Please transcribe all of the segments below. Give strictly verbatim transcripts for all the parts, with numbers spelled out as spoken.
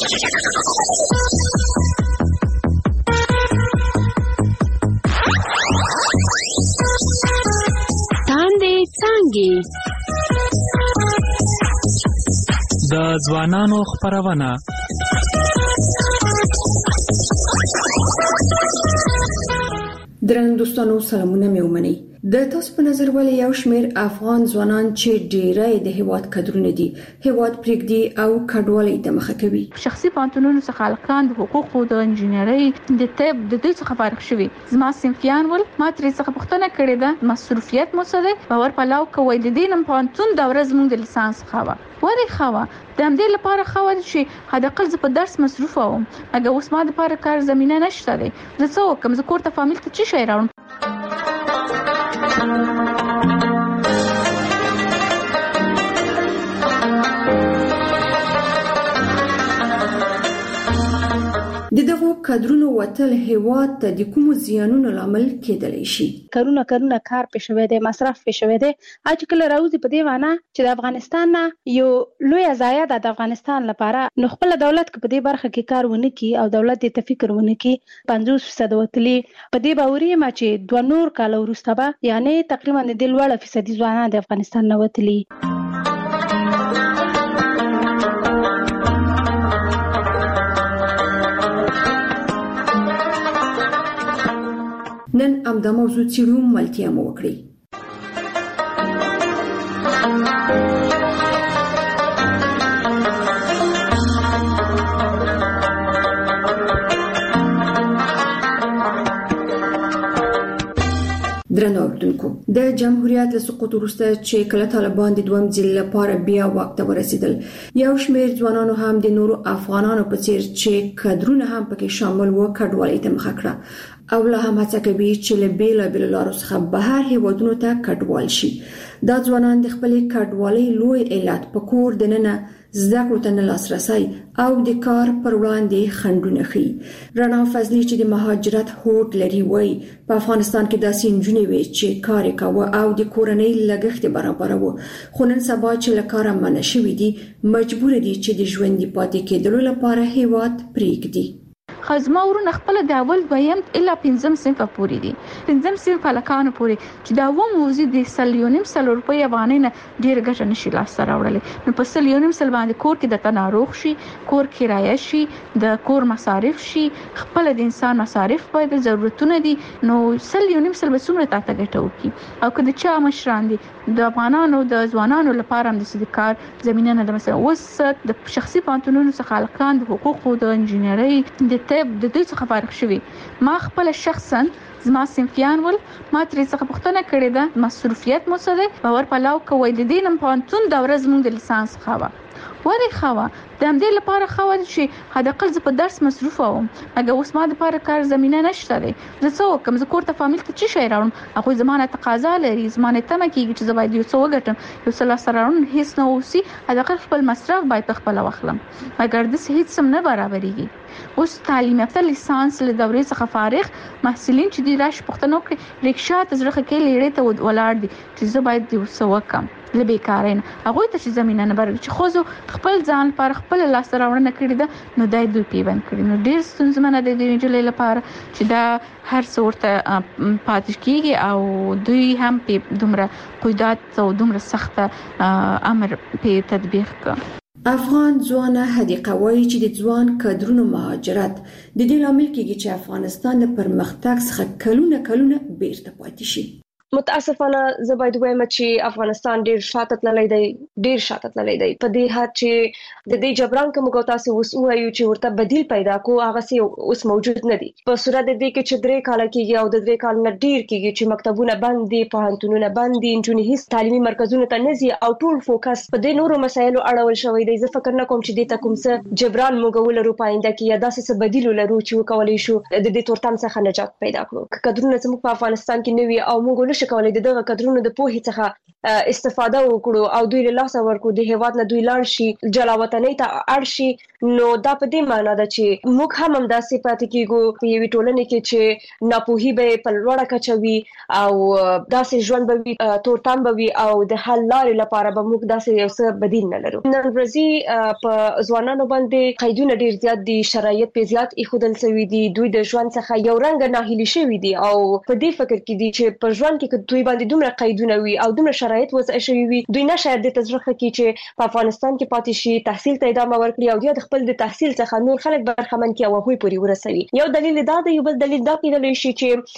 تاندې څانګې د ځوانانو خپرونه. درنو دوستانو سلامونه مې ومنئ. د تاسو په نظر ولې یو شمېر افغان ځوانان چې ډېری د هیواد کډرونه دي هیواد پرېږدي او کډوالۍ ته مخه کوي؟ شخصي پانتونونو څخه هلکان د حقوقو د انجینرۍ د طب د دوی څخه فارغ شوي. زما صنفیان ول ما ترې څخه پوښتنه کړې ده مصروفیت مو څه دی؟ باور پلاو کوي د دې نن پانتون د ورځ موږ د لیسانس خوا ورې خوا د همدې لپاره خوا چې حد اقل زه په درس مصروف وم اګه اوس ما د لپاره کار زمينه نشته دی. زه څه وکم؟ زه کور ته فامیل ته څه شي راوړم؟ د دغو کډرونو وتل هیواد ته د کوم زیانونو لامل کېدلی شي؟ کارونه کارونه کار پېښوي دي، مصرف پېښوي دي. اج کله راوځي په دې معنی چې د افغانستان نه یو لوی ځای د افغانستان لپاره نو خپل دولت په دې برخه کې کار ونه کړي او دولت دې فکر ونه کړي پنځوس فیصد وتلی په دې باوري ما چې دوه نور کال وروسته به یعنی تقریبا د لوړ فیصدي ځوانان د افغانستان نه وتلی. نن امدا موضوع څیړو ملتیا مو وکړي. درنو اوریدونکو، د جمهوریت له سقوط وروسته چې کله طالبان د دویم ځل لپاره بیا واک ته ورسېدل یو شمېر ځوانانو هم د نورو افغانانو په څیر چې کډرونه هم پکې شامل و کډوالۍ ته مخه کړه او لا هم هڅه کوي چې له بیلابېلو لارو څخه بهر هیوادونو ته کډوال شي. دا ځوانان د خپلې کډوالۍ لوی علت په کور دننه زده کړو ته نه لاسرسی او د کار پر وړاندې خنډونه ښیي. رڼا فضلي چې د مهاجرت هوډ لري وایي په افغانستان کې داسې نجونې وي چې کار یې کاوه او د کورنۍ لګښت برابروه خو نن سبا چې له کاره منع شوي دي مجبور دي چې د ژوندي پاتې کېدلو لپاره هیواد پرېږدي. خزما ورونه خپل د اول دویم الا پنځم صنف پورې دي. پنځم صنف هلکانو پورې چې دا و موزي د سلیونیم سل روپۍ افغانۍ نه ډیر ګټه نشي لاس راوړلې. نو په سلیونیم سل باندې کور کې د تناروغ شي، کور کرایه شي، د کور مصارف شي، خپل د انسان مصارف باید ضرورتونه دي. نو سلیونیم سل به څومره تاسو ګټه وکي او که د چا مشران دي د افغانانو د ځوانانو لپاره هم د سدکار زمينه نه ده. مثلا اوس د شخصي پانتونونو څخه هلکان د حقوقو د انجینرۍ د طب د دوی څخه فارغ شوي. ما خپل شخصا زما صنفیان ول ما ترې څخه پوښتنه کړې ده مصروفیت مو څه دی؟ باور پلاو کوي د دې نن پانتون د ورځ موږ د لیسانس خوا ورې خوا د همدې لپاره خوا چې حد اقل زه په درس مصروف وم اګه اوس ما د لپاره کار زمينه نشته دی. زه څه وکم؟ زه کور ته فامیل ته څه شي راوړم؟ هغه زمانه تقاضا لري، زمانه تمه کیږي چې زه باید یو څه وګټم، یو څه لاسته راوړم، هیڅ نه اوسي حد اقل خپل مصرف باید خپل واخلم مګر د هیڅ سم نه برابرېږي. اوس تعلیم یافته لیسانس له دورې څخه فارغ محصلین چې دی راش پښتنو کې ریکشا ته زړه کې لېړې ته ولاړ دي چې زه باید یو څه وکم لبې کارین هغه ته چې زمينه نه برابر چې خو خپل ځان پر خپل لاس راوړنه کړی ده نو دای دوی پیوند کړی. نو ډیر ستونزمنه د دې جلې لپاره چې دا هر څورته پاتې کیږي او دوی هم په دومره قیودات او دومره سخت امر په تطبیق کوي. افغان ځوانه حدیقه وایي چې د ځوان کډرونو مهاجرت د دې لامل کېږي چې افغانستان د پرمختګ څخه کلونه کلونه بیرته پاتې شي. متاسفانه زه باید وایم چې افغانستان ډیر شاته تللی دی، ډیر شاته تللی دی په دې حد چې د دې جبران کوم کو تاسو اوس وایو چې ورته بدیل پیدا کو هغه سي اوس موجود نه دي. په صورت د دې کې چې درې کال کېږي او د درې کال نه ډیر کېږي چې مکتبونه بند دي، پوهنتونونه بند دي، انټونی هیڅ تعلیمي مرکزونه ته نه ځي او ټول فوکس په دې نورو مسایلو اړول شوی دی. زه فکر نه کوم چې دې ته کوم څه جبران موږ ولرو پاینده کې یا داسې څه بدیل ولرو چې وکولای شو د دې تورتم څخه نجات پیدا کړو. کډرونه زموږ په افغانستان کې نوي او موږ نشي کولای دغه کډرونو د پوهې څخه استفاده وکړو او دوی له لاسه ورکړو د هیواد نه دوی لاړ شي جلا وطنۍ ته اړ شي نو دا په دې معنی ده چې موږ هم همداسې پاتې کیږو په یوې ټولنې کې چې ناپوهي به په لوړه کچه وي او داسې ژوند به وي تورتم به وي او د حل لارې لپاره به موږ داسې یو څه بدیل نه لرو. نن ورځې په ځوانانو باندې قیدونه ډیر زیات دي، شرایط په زیات ایښودل شوي دي، دوی د ژوند څخه یو رنګ ناهیلي شوي دي او په دې فکر کې دي چې په ژوند کې دوی باندې دومره قیدونه وي او دومره شرایط وضع شوي وي دوی نه شاید د تجربه کې چې په افغانستان کې پاتې شي تحصیل ته ادامه ورکړي او یا د خپل د تحصیل څخه نور خلک برخمن کړي او هغوی پورې ورسوي. یو دلیل دا دی، یو بل دلیل دا کېدلی شي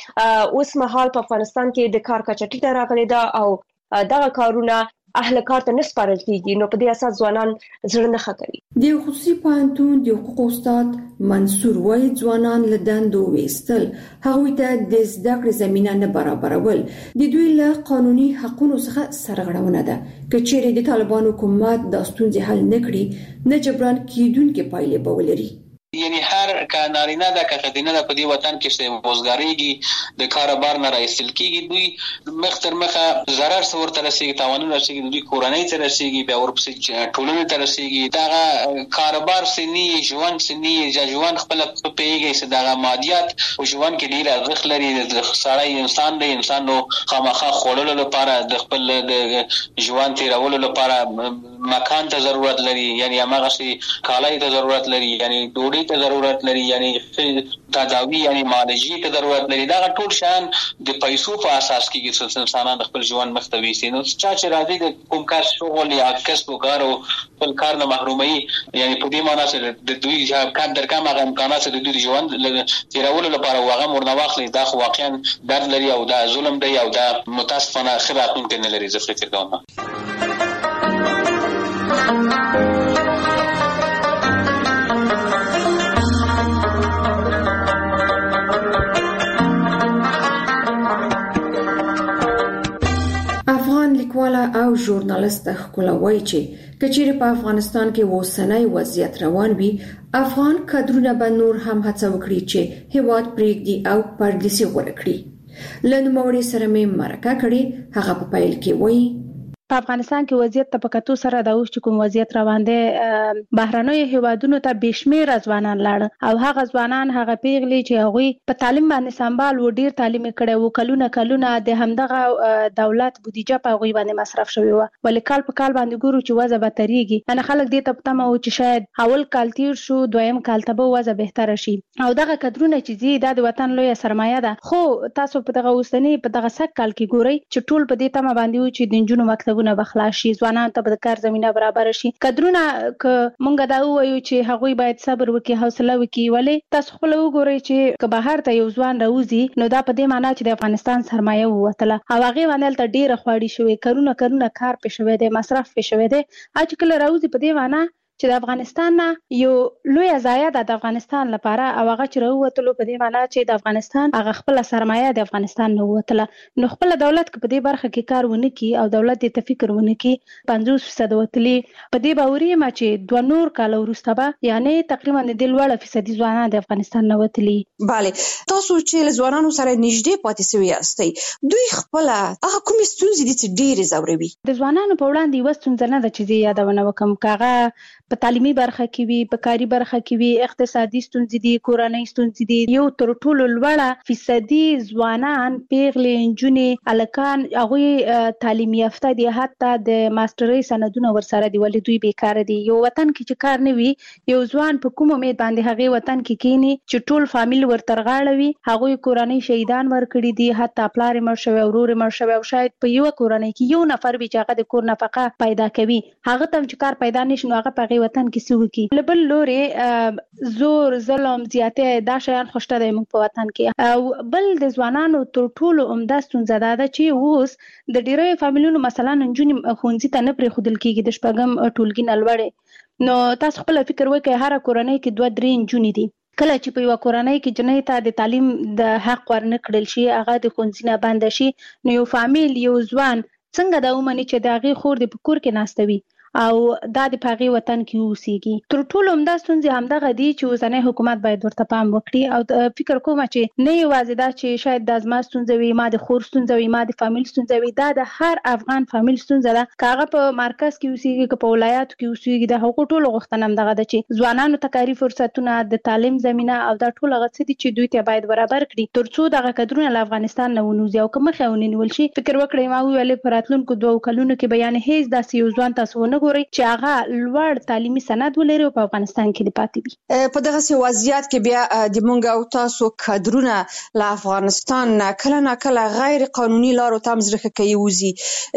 چې اوس مهال په افغانستان کې د کار کچه ټیټه راغلې ده او دغه کارونه اهل کار ته نه سپارل کیږي نو په دې اساس ځوانان زړه نه ښه کوي. د خصوصي پوهنتون د حقوقو استاد منصور وایي ځوانان له دندو ویستل هغوی ته د زده کړې زمینه نه برابرول د دوی له قانوني حقوقو څخه سرغړونه ده. که چیرې د طالبانو حکومت د ستونزې حل نه کړي نه جبران کیدونکې پایلې به ولري. یعنی هر که نارینه ده که ښځینه ده په دې وطن کې چې وزګاریږي د کار بار نه راایستل کیږي دوی مخ تر مخه ضرر څه ورته رسېږي، تاوانونه رسېږي، دوی کورنۍ ته رسېږي، بیا ورپسې ټولنې ته رسېږي. دغه کاروبار سني ژوند سني ژوند خپله پوهېږي چې دغه مادیات په ژوند کې ډېر ارزښت لري. د سړی انسان دی، انسان نو خامخا خوړلو لپاره د خپل د ژوند تېرولو لپاره مکان ته ضرورت لري، یعنی هماغسې کالای ته ضرورت لري، یعنی ډوډۍ ته ضرورت لري، یعنی تداوی یعنی معالجې ته ضرورت لري. دا ټول شیان د پیسو په اساس کېږي چې انسانان خپل ژوند مخ ته ویسي. نو چا چې راځي د کوم کار شغل یا کسب و کار او خپل کار نه محروموي، یعنی په دې معنی چې د دوی کم در کم هغه امکانات چې د دوی د ژوند تېرولو لپاره هغه ورنه واخلي دا خو واقعا درد لري او دا ظلم دی او دا متاسفانه ښه راتلونکی نه لري. زه فکر کوم لیکواله او ژورنالیست ښکلا وایي چې کچېرې په افغانستان کې اوسنی وضعیت روان وي افغان کادرونه به نور هم هڅه وکړي چې هیواد پرېږدي او پردیسي غوره کړي. له نوموړي سره مې مرکه کړې، هغه په پیل کې وایي په افغانستان کې وضعیت ته په کتو سره د اوس چې کوم وضعیت روان دی بهرنیو هیوادونو ته بشمیره ځوانان لاړ او هغه ځوانان هغه پیغلي چې هغوی په تعلیم باندې سمبال و ډیر تعلیم کړي وو کلونه کلونه د همدغه دولت بودیجه په هغوی باندې مصرف شوی و ولې کال په کال باندې ګورو چې وضع بدتریږي. انا خلک دې ته پتمه و چې شاید اول کال تیر شو دویم کال ته به وضع بهتره شي او دغه کډرونه چې زی د وطن لویه سرمایه ده. خو تاسو په دغه اوسنی په دغه سک کال کې ګورئ چې ټول په دې تمه باندې و چې د نجونو مکتب ونه بخلاشي ځوانان ته د کار زمينه برابر شي. کډرونه ک مونږ دا وایو چې هغوی باید صبر وکړي حوصله وکړي ولې تاسو خپل وګورئ چې که بهر ته یو ځوان راوځي نو دا په دې معنی چې د افغانستان سرمایه ووتله او هغه باندې ته ډیره خواړی شوی کارونه کارونه کار پې شوی دی مصرف پې شوی دی اج کله راوځي په دې معنی چې د افغانستان نه یو لوی ځای ده د افغانستان لپاره او هغه چې راووتلو په دې معنی چې د افغانستان هغه خپل سرمایه د افغانستان نه ووتله نو خپل دولت په دې برخه کې کار ونه کی او دولت دې تفکر ونه کی پنځوس فیصد وتلی په دې باوري ما چې دوه نور کال وروسته به یعنی تقریبا د لوړ فیصد ځوانان د افغانستان نه وتلی. bale تاسو چې ځوانانو سره نږدې پاتې شوی یاستئ دوی خپل هغه کوم ستونزې دي چې ډېر زوروي د ځوانانو په وړاندې یو ستونزه نه ده چې زه یادونه وکم کاغه په تعلیمي برخه کې وي په کاري برخه کې وي اقتصادي ستونزې دي کورنۍ ستونزې دي یو تر ټولو لوړه فیصدي ځوانان پیغلې نجونې هلکان هغوی تعلیم یافته دي حتی د ماسترۍ سندونه ورسره دي ولې دوی بیکاره دي. یو وطن کې چې کار نه وي یو ځوان په کوم امید باندې هغې وطن کې کینی چې ټول فامیل ورته رغاړه وي هغوی کورنۍ شهیدان ورکړي دي حتی پلار یې مړ شوی ورور یې مړ شوی او شاید په یوه کورنۍ کې یو نفر وي چې هغه د کور نفقه پیدا کوي هغه ته چې کار پیدا نشي نو هغه په هغې وطن کې څه وکړي. له بل لورې زور ظلم زیاتې دا شیان خو شته دی موږ په وطن کې او بل د ځوانانو تر ټولو عمده ستونزه دا ده چې اوس د ډېرو فامیلونو مثلا نجونې ښوونځي ته نه پرېښودل کېږي د شپږم ټولګي نه لوړې نو تاسو خپله فکر وکړئ هره کورنۍ کې دوه درې نجونې دي کله چې په یوه کورنۍ کې جنۍ ته د تعلیم د حق ورنه کړل شي هغه د ښوونځي نه بنده شي نو یو فامیل یو ځوان څنګه دا ومني چې د هغې خور د په کور کې ناسته وي او د پاغي وطن کې اوسېږي. تر ټولو همدا ستونزې همدغه دي چې اوسنی حکومت باید ورته پام وکړي او فکر کوم چې نه یوازې دا چې شاید د ازما ستونزه وي، ما د خور ستونزه وي، ما د فامیل ستونزه وي، دا د هر افغان فامیل ستونزه ده. کاغه په مرکز کې اوسېږي که په ولایاتو کې اوسېږي، د حقوق ټولو غوښتنه همدغه ده چې ځوانانو ته کاري فرصتونه، د تعلیم زمينه او دا ټول هغه څه دي چې دوی ته باید برابر کړي ترڅو دغه کډرونه له افغانستان نه ونوځي او که مخه ونیول شي. فکر وکړئ ما ویلې په راتلونکو دوه کلونو کې بیان هیڅ داسې یو ځوان تاسو ونه ګورئ چې هغه لوړ تعلیمي سند ولري او په افغانستان کې دی پاتې وي. په دغه وضعیت کې بیا د مونږ او تاسو کډرونه له افغانستان نه کله نه کله غیر قانوني لارو ته مزرخه کوي وزي.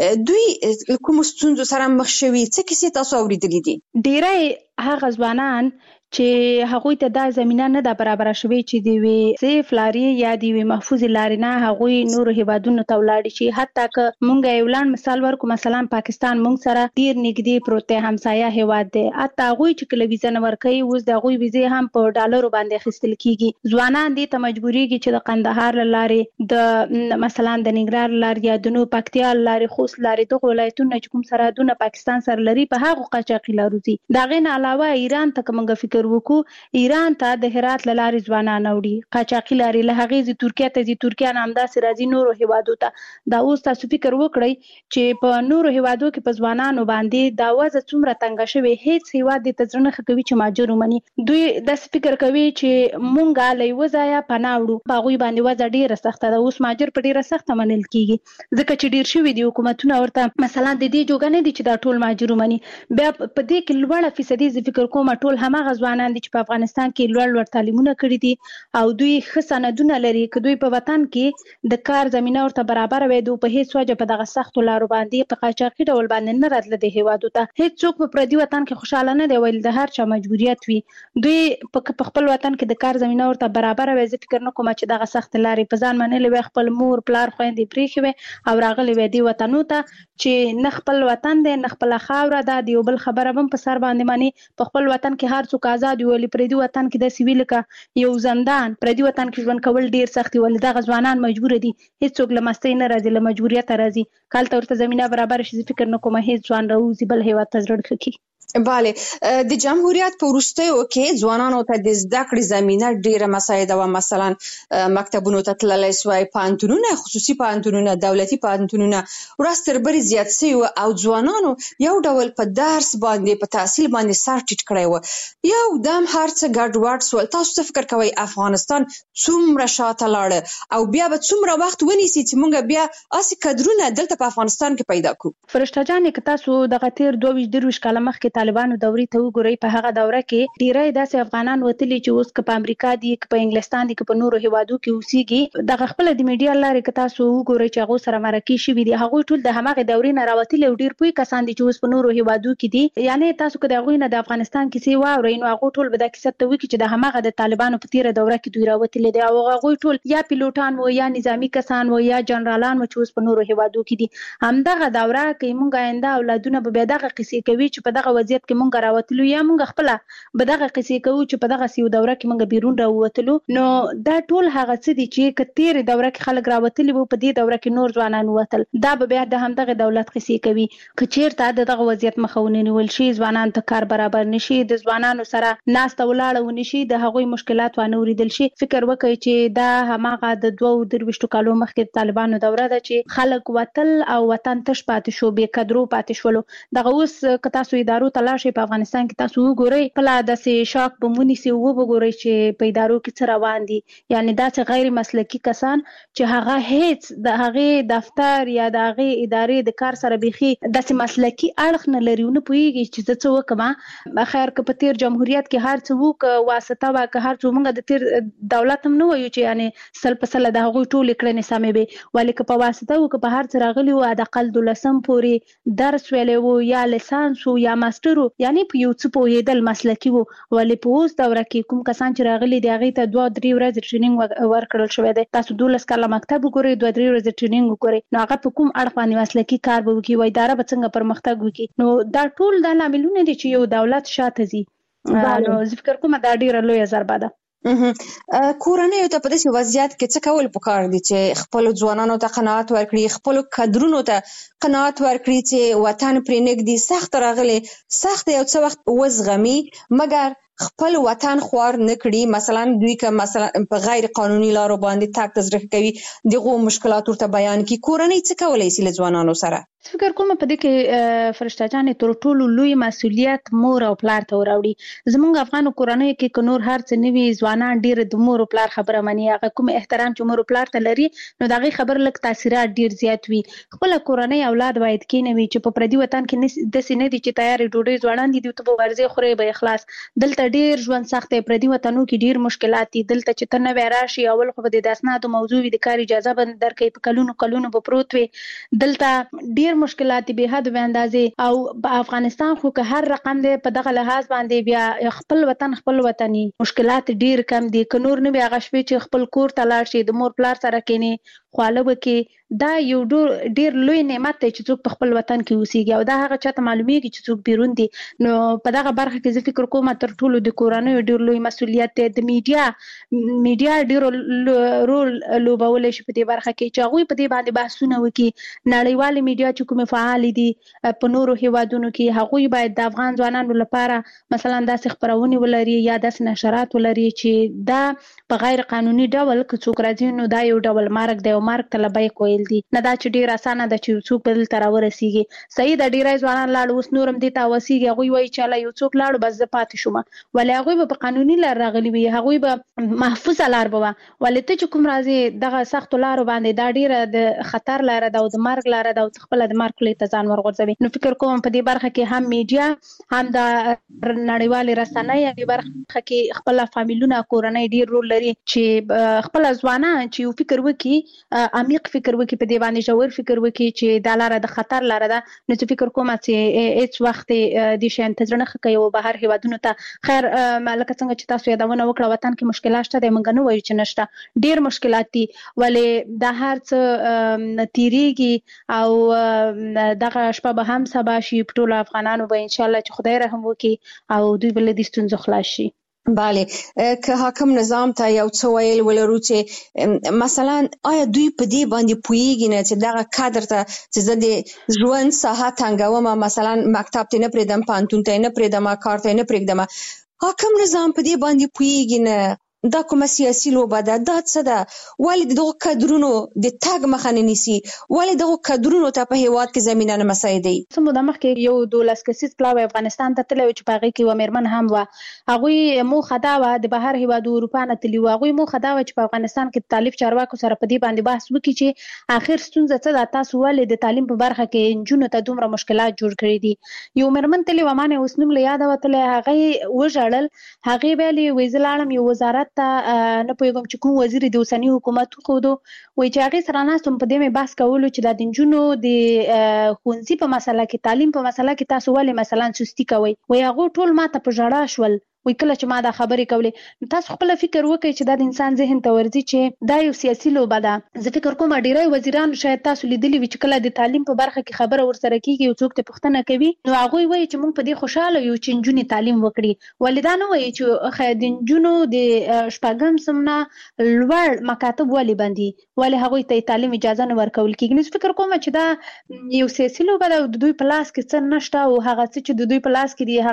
دوی کوم ستونزو سره مخ شوي؟ څه کیسې تاسو اوریدلې دي؟ ډیری هغه ځوانان چې هغوی ته دا زمينه نه ده برابر شوي چې دی وي سیف لاري یا دی وي محفوظ لاري نه هغوی نور هیوادونو ته ولاړ شي. حتی که مونږ یو لاند مثال ورکو، مثلا پاکستان مونږ سره ډیر نږدې پروت دی، همسایه هیواد دی. حتی هغوی چې کله ویزه نه ورکوي اوس د هغوی ویزې هم په ډالرو باندې اخیستل کیږي. ځوانان دې ته مجبوریږي چې د قندهار لارې، د مثلا د ننګرهار لارې یا د نو پکتیا لارې، خوست لارې، دغه ولایتونه چې کوم سرحدونه پاکستان سره لري په هغه قاچاقي لارو ځي. دا غي نه علاوه ایران ته کوم فکر وکړو، ایران ته د هرات لارې ځوانان وړي، قاچاقي لارې له هغې ځي ترکیه ته ځي، ترکیه نه همداسې راځي نورو هیوادو ته. دا اوس تاسو فکر وکړئ چې په نورو هیوادو کې په ځوانانو باندې دا وضع څومره تنګه شوې. هیڅ هیواد دې ته زړه نه ښه کوي چې مهاجر ومني. دوی داسې فکر کوي چې مونږ له یوه ځایه پناه وړو، په هغوی باندې وضع ډېره سخته ده. اوس مهاجر په ډېره سخته منل کېږي ځکه چې ډېر شوي دي حکومتونه ورته مثلا د دې جوګه نه دي چې دا ټول مهاجر ومني. بیا په دې کې لوړه فیصدي زه فکر کوم ټول هماغه ځوانان دي چې په افغانستان کې لوړ لوړ تعلیمونه کړي دي او دوی ښه سندونه لري. که دوی په وطن کې د کار زمینه ورته برابر وي، دوی په هیڅ وجه په دغه سختو لارو باندې په قاچاقي ډول باندې نه راتله د هیوادو ته. هیڅوک په پردي وطن کې خوشاله نه دی، ویل د هر چا مجبوریت وي. دوی په خپل وطن کې د کار زمینه ورته برابر وي. زه فکر نه کوم چې دغه سخت لارې په ځان منلې وي، خپل مور پلار خويندې پریښې وي او راغلي وي دی وطنو ته چې نه خپل وطن دی نه خپل خاوره ده. د یو بل خبره هم په سر باندې مانی په خپل وطن کې هر څوک آزاد وي، پردي وطن کې د سیویل کا یو زندان، پردي وطن کې ژوند کول ډیر سخت وي. دغه ځوانان مجبور دي، هیڅوک له مستۍ نه راځي، له مجبوریت راځي. کله ورته زمينه برابر شي فکر نه کوم هیڅ ځوان راوځي بل هیواد ته زړه کوي. بله، د جمهوریت په وروستیو کې ځوانانو ته د زده کړې زمینه ډیره مساعده وه. مثلا مکتبونو ته تللی سوای، پوهنتونونه، خصوصي پوهنتونونه، دولتي پوهنتونونه ورځ تر بلې زیات سوي وو او ځوانانو یو ډول په درس باندې په تحصیل باندې سر ټیټ کړی و. یو دم هر څه ګډوډ سول. تاسو څه فکر کوئ افغانستان څومره شاته لاړه او بیا به څومره وخت ونیسي چې موږ بیا اسې کډرونه دلته په افغانستان کې پیدا کړو؟ فرشته جانې که تاسو دغه تیر دوه ویشت درویشت کاله مخکې طالبانو دورې ته وګورئ، په هغه دوره کې ډیری داسې افغانان وتلي چې اوس که په امریکا دي، که په انګلستان دي، که په نورو هیوادو کې اوسېږي. دغه خپله د میډیا لارې که تاسو وګورئ چې هغوی سره مرکې شوي دي، هغوی ټول د هماغې دورې نه راوتلي او ډېر پوه کسان دي چې اوس په نورو هیوادو کې دي. یعنې تاسو که د هغوی نه د افغانستان کیسې واورئ نو هغوی ټول به دا کیسه ته وکړي چې د هماغه د طالبانو په تیره دوره کې دوی راوتلي دي او هغوی ټول یا پیلوټان وو یا نظامي کسان وو یا جنرالان وو چې اوس په نورو هیوادو کې دي. همدغه دوره کې موږ آینده اولادونه به بیا دغه کیسې کوي چې په دغه وضعیت کې موږ راوتلو یا موږ خپل به دغه قصې کوو چې په دغه سیو دوره کې موږ بیرون راووتلو. نو دا ټول هغه څه دي چې کتیر دوره کې خلک راوتلي وو، په دې دوره کې نور ځوانان وتل. دا به بیا د همدغه دولت قصې کوي. که چیرته دغه وضعیت مخه ونیول شي، ځوانان ته کار برابر نشي، د ځوانانو سره ناسته ولاړه ونشي، د هغوی مشکلات وانه اوریدل شي، فکر وکړئ چې دا هماغه د دوه درویشتو کالو مخکې طالبانو دوره ده چې خلک وتل او وطن تش پاتې شو، بې قدرو پاتې شولو. دغه اوس که تاسو ادارو ته لاړ شئ په افغانستان کې تاسو وګورئ کله داسې شاک به ونیسي او وګورئ چې په ادارو کې څه روان دي. یعنې داسې غیر مسلکي کسان چې هغه هیڅ د هغې دفتر یا د هغې ادارې د کار سره بیخي داسې مسلکي اړخ نه لري، نه پوهېږي چې زه څه وکړم. خیر که په تیر جمهوریت کې هر څه وو، که واسطه وه، که هر څه موږ د تیر دولت هم نه وایو چې یعنې سل په سله د هغوی ټولې کړنې سمې وې، ولې که په واسطه وو، که په هر څه راغلي وو، حداقل دولسم پورې درس ویلی وو یا لیسانس وو یا ماسټر وو، یعنې په یو څه پوهېدل مسلکي وو. ولې په اوس دوره کې کوم کسان چې راغلي دي هغې ته دوه درې ورځې ټریننګ ورکړل شوی دی. تاسو دولس کاله مکتب وګورئ، دوه درې ورځې ټریننګ وګورئ، نو هغه په کوم اړخ باندې مسلکي کار به وکړي، و اداره به څنګه پرمختګ وکړي. نو دا ټول دا لاملونه دي چې یو دولت شاته ځي. نو زه فکر کوم دا ډېره لویه ضربه ده. کورنۍ ته په داسې وضعیت کې څه کول پکار دي چې خپل ځوانانو ته قناعت ورکړي، خپل کادرونو ته قناعت ورکړي چې وطن پرې نږدې سخت راغلي، سخت یو څه وخت وزغمي مګر خپل وطن خوار نه کړي. مثلا دوی که مثلا په غیر قانوني لارو باندې تګ تزریق کوي دغه مشکلات ورته بیان کړي. کورنۍ څه کولای شي له ځوانانو سره؟ فکر کوم په دې کې فرشته جانې تر ټولو لوی مسؤلیت مور او پلار ته وراوړي. زموږ افغانو کورنۍ کې که نور هر څه نه وي ځوانان ډېر د مور او پلار خبره مني. هغه کوم احترام چې مور او پلار ته لري نو د هغې خبر لږ تاثیرات ډېر زیات وي. خپله کورنۍ اولاد باید کېنوي چې په پردي وطن کې داسې نه دي چې تیارې ډوډۍ ځوانان دي دوی ته به ورځې خورې به اخلاص. دلته ډېر ژوند سخت دی، پردي وطنو کې ډېر مشکلات دي. دلته چې ته نوی راشي اول خو به د اسنادو موضوع وي، د کار اجازه به درکوي، په کلونو کلونو به پروت وي. دلته ډېر مشکلات دي حد به اندازې. او په افغانستان خو که هر رقم دی په دغه لحاظ باندې بیا خپل وطن خپل وطني مشکلات ډیر کم دي. که نور نه بیا هغه شپې چې خپل کور ته لاړ شي د مور پلار سره کېني خواله وکړي، دا یو ډیر لوی نعمت دی چې څوک په خپل وطن کې اوسېږي او دا هغه چاته معلومیږي چې څوک بیرون دي. نو په دغه برخه کې زه فکر کوم تر ټولو د کورنیو ډیر لوی مسؤلیت دی. د میډیا میډیا ډیر رول لوبولی شي په دې برخه کې چې هغوی په دې باندې بحثونه وکړي. نړیوالې میډیا چې کومې فعالې دي په نورو هیوادونو کې هغوی باید د افغان ځوانانو لپاره مثلا داسې خپرونې ولري یا داسې نشرات ولري چې دا په غیر قانوني ډول که څوک راځي نو دا یو ډول مرګ دی او مرګ ته لبیک ویل دي. نه دا چې ډېر اسانه ده چې څوک به دلته راورسېږي. صحیح ده ډېری ځوانان لاړو اوس نور هم دې ته وسېږي. هغوی وایي چې الله یو څوک لاړو بس زه پاتې شوم، ولې هغوی به په قانوني لار راغلي وي، هغوی به محفوظه لار به وه. ولې ته چې کوم راځې دغه سختو لارو باندې دا ډېره د خطر لاره ده او د مرګ لاره ده او ته خپله د مرګ خولې ته ځان ورغورځوي. نو فکر کوم په دې برخه کې هم میډیا هم د نړیوالې رسنۍ دې برخه کې خپله فامیلونه کورنۍ ډېر رول لري چې خپله ځوانان چې یو فکر وکړي، عمیق فکر وکړي، په دې باندې ژور فکر وکړي چې دا لاره د خطر لاره ده. نو چې فکر کوم چې هېڅ وخت دې شیانو ته زړه نه ښه کوي او بهر هېوادونو ته خیر لکه څنګه چې تاسو یادونه وکړه وطن کې مشکلات شته دی، موږ نه وایو چې نشته، ډېر مشکلات دي، ولې دا هر څه تېرېږي او دغه شپه به هم سبا شي. په ټولو افغانانو به انشاءالله چې خدای رحم وکړي او دوی به له دې ستونزو خلاص شي. بله، که حاکم نظام ته یو څه ویل ولرو چې مثلا آیا دوی په دې باندې پوهیږي نه چې دغه کادر ته چې زه د ژوند ساحه تنګوم، مثلا مکتب ته نه پرېږدم، پوهنتون ته نه پرېږدم، کار ته نه پرېږدم، حاکم نظام په دې باندې پوهیږي نه دا کومه سیاسي لوبه ده، دا څه ده، ولې دغه کادرونو د تګ مخه نه نیسي، ولې دغه کادرونو ته په هېواد کې زمینه نه مساعدوي؟ څه موده مخکې یو دولس کسیز پلاوی افغانستان ته تللی و چې په هغې کې یوه مېرمن هم وه. هغوی موخه دا وه د بهر هېوادو اروپا نه تللي وو. هغوی موخه دا وه چې په افغانستان کې د تعلیم چارواکو سره په دې باندې بحث وکړي چې آخر ستونزه څه ده، تاسو ولې د تعلیم په برخه کې نجونو ته دومره مشکلات جوړ کړي دي. یو مېرمن تللې وه، ما نه اوس نوم له یاده وتلی، هغې وژړل. هغې ویلې وایي زه لاړم یو وزارت ته، نه پوهېږم چې کوم وزیر د اوسني حکومت وښودو، وایي چې هغې سره ناست وم، په دې مې بحث کولو چې دا د نجونو د ښوونځي په مسله کې، تعلیم په مسله کې تاسو ولې مثلا سستي کوئ. وایي هغوی ټول ما ته په ژړا شول. وایي کله چې ما دا خبرې کولې. نو تاسو خپله فکر وکړئ چې دا د انسان ذهن ته ورځي چې دا یو سیاسي لوبه ده. زه فکر کوم ډېری وزیرانو شاید تاسو لیدلي وي چې کله د تعلیم په برخه کې خبره ورسره کېږي یو څوک ته پوښتنه کوي نو هغوی وایي چې موږ په دې خوشحاله یو چې نجونې تعلیم وکړي. ولې دا نه وایي چې د نجونو د شپږم صنف نه لوړ مکاتب ولې بندي، ولې هغوی ته تعلیم اجازه نه ورکول کېږي. نو فکر کوم چې دا یو سیاسي لوبه ده او د دوی په لاس کې څه نشته او هغه څه چې د دوی په لاس کې دي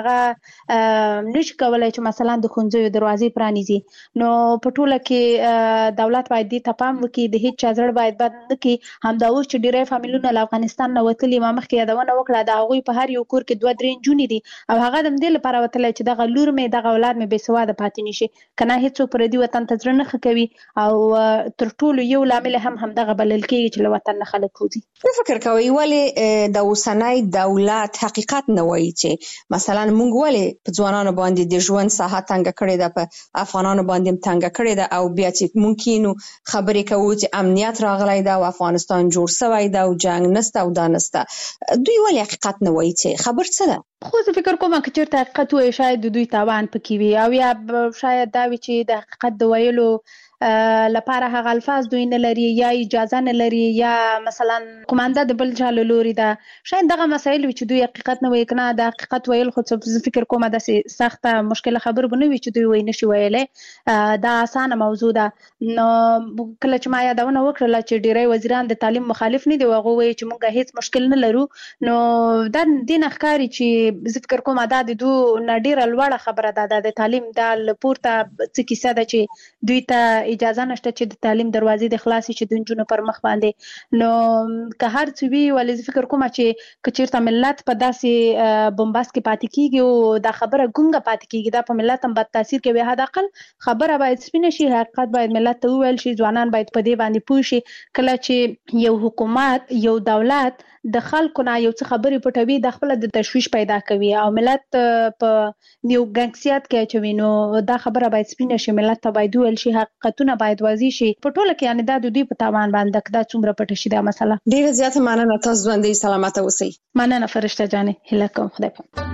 هغه نشي کولی چې مثلا د ښوونځیو دروازې پرانیزي. نو په ټوله کې دولت باید دې ته پام وکړي، د هېڅ چا زړه باید بد نه کړي. همدا اوس چې ډېری فامیلونه له افغانستان نه وتلي، ما مخکې یادونه وکړه د هغوی په هر یو کور کې دوه درې نجونې دي او هغه د همدې لپاره وتلی چې دغه لور مې دغه اولاد مې بې سواده پاتې نه شي. که نه هېڅوک پردي وطن ته زړه نه ښه کوي او تر ټولو یو لامل هم همدغه بلل کېږي چې له وطن نه خلک وځي. څه فکر کوئ ولې د اوسنی دولت حقیقت نه وایي چې مثلا موږ ولې په ځوانانو باندې د ژوند ساحه تنګه کړې ده، په افغانانو باندې هم تنګه کړې ده او بیا چې ممکن خبرې کوو چې امنیت راغلی ده او افغانستان جوړ شوی ده او جنګ نسته او دا نسته، دوی ولې حقیقت نه وایي چې خبر څه ده؟ خو زه فکر کوم که چېرته حقیقت وایي شاید د دوی تاوان پکې وي او یا شاید دا وي چې د حقیقت د ویلو لپاره هغه الفاظ دوی نه لري یا اجازه نه لري یا مثلا قومانده د بل چا لوري ده شاید دغه مسایل چې دوی حقیقت نه وایي کنه د حقیقت ویل خو څه فکر کوم د سخته مشکله خبر بنوي چې دوی وایي نشي ویلې دا اسانه موضوع ده نو کله چې ما یادونه وکړه چې ډیری وزیران د تعلیم مخالف نه دي هغه وایي چې موږ هیڅ مشکل نه لرو نو دا د نخکاری چې زه فکر کوم دا د دوه نډیره لوړه خبره ده د تعلیم د لپورته څه کیسه ده چې دوی ته اجازه نشته چې د تعلیم دروازې د خلاصي چې د جنونو پر مخ باندې نو که هر څه وی ولې فکر کوم چې کچیرته ملت په داسې بمباس کې پاتې کیږي او دا خبره ګونګه پاتې کیږي دا په ملت هم بد تاثیر کوي حد اقل خبره باید سپینه شي حقیقت باید ملت ته وویل شي ځوانان باید په دې باندې پوه شي کله چې یو حکومت یو دولت د خلکو نه یو څه خبرې پټوي د خپل د تشویش پیدا کوي او ملت په یو ګنګسیات کې اچوي نو دا خبره باید سپینه شي ملت ته باید ویل شي حقیقتونه باید واضح شي په ټوله کې یعنی دا د دوی په تاوان باندې دا څومره پټه شي دا مسله ډیره زیاته مننه تاسو باندې سلامت اوسئ مننه فرشته جانې هیله کوم خدای په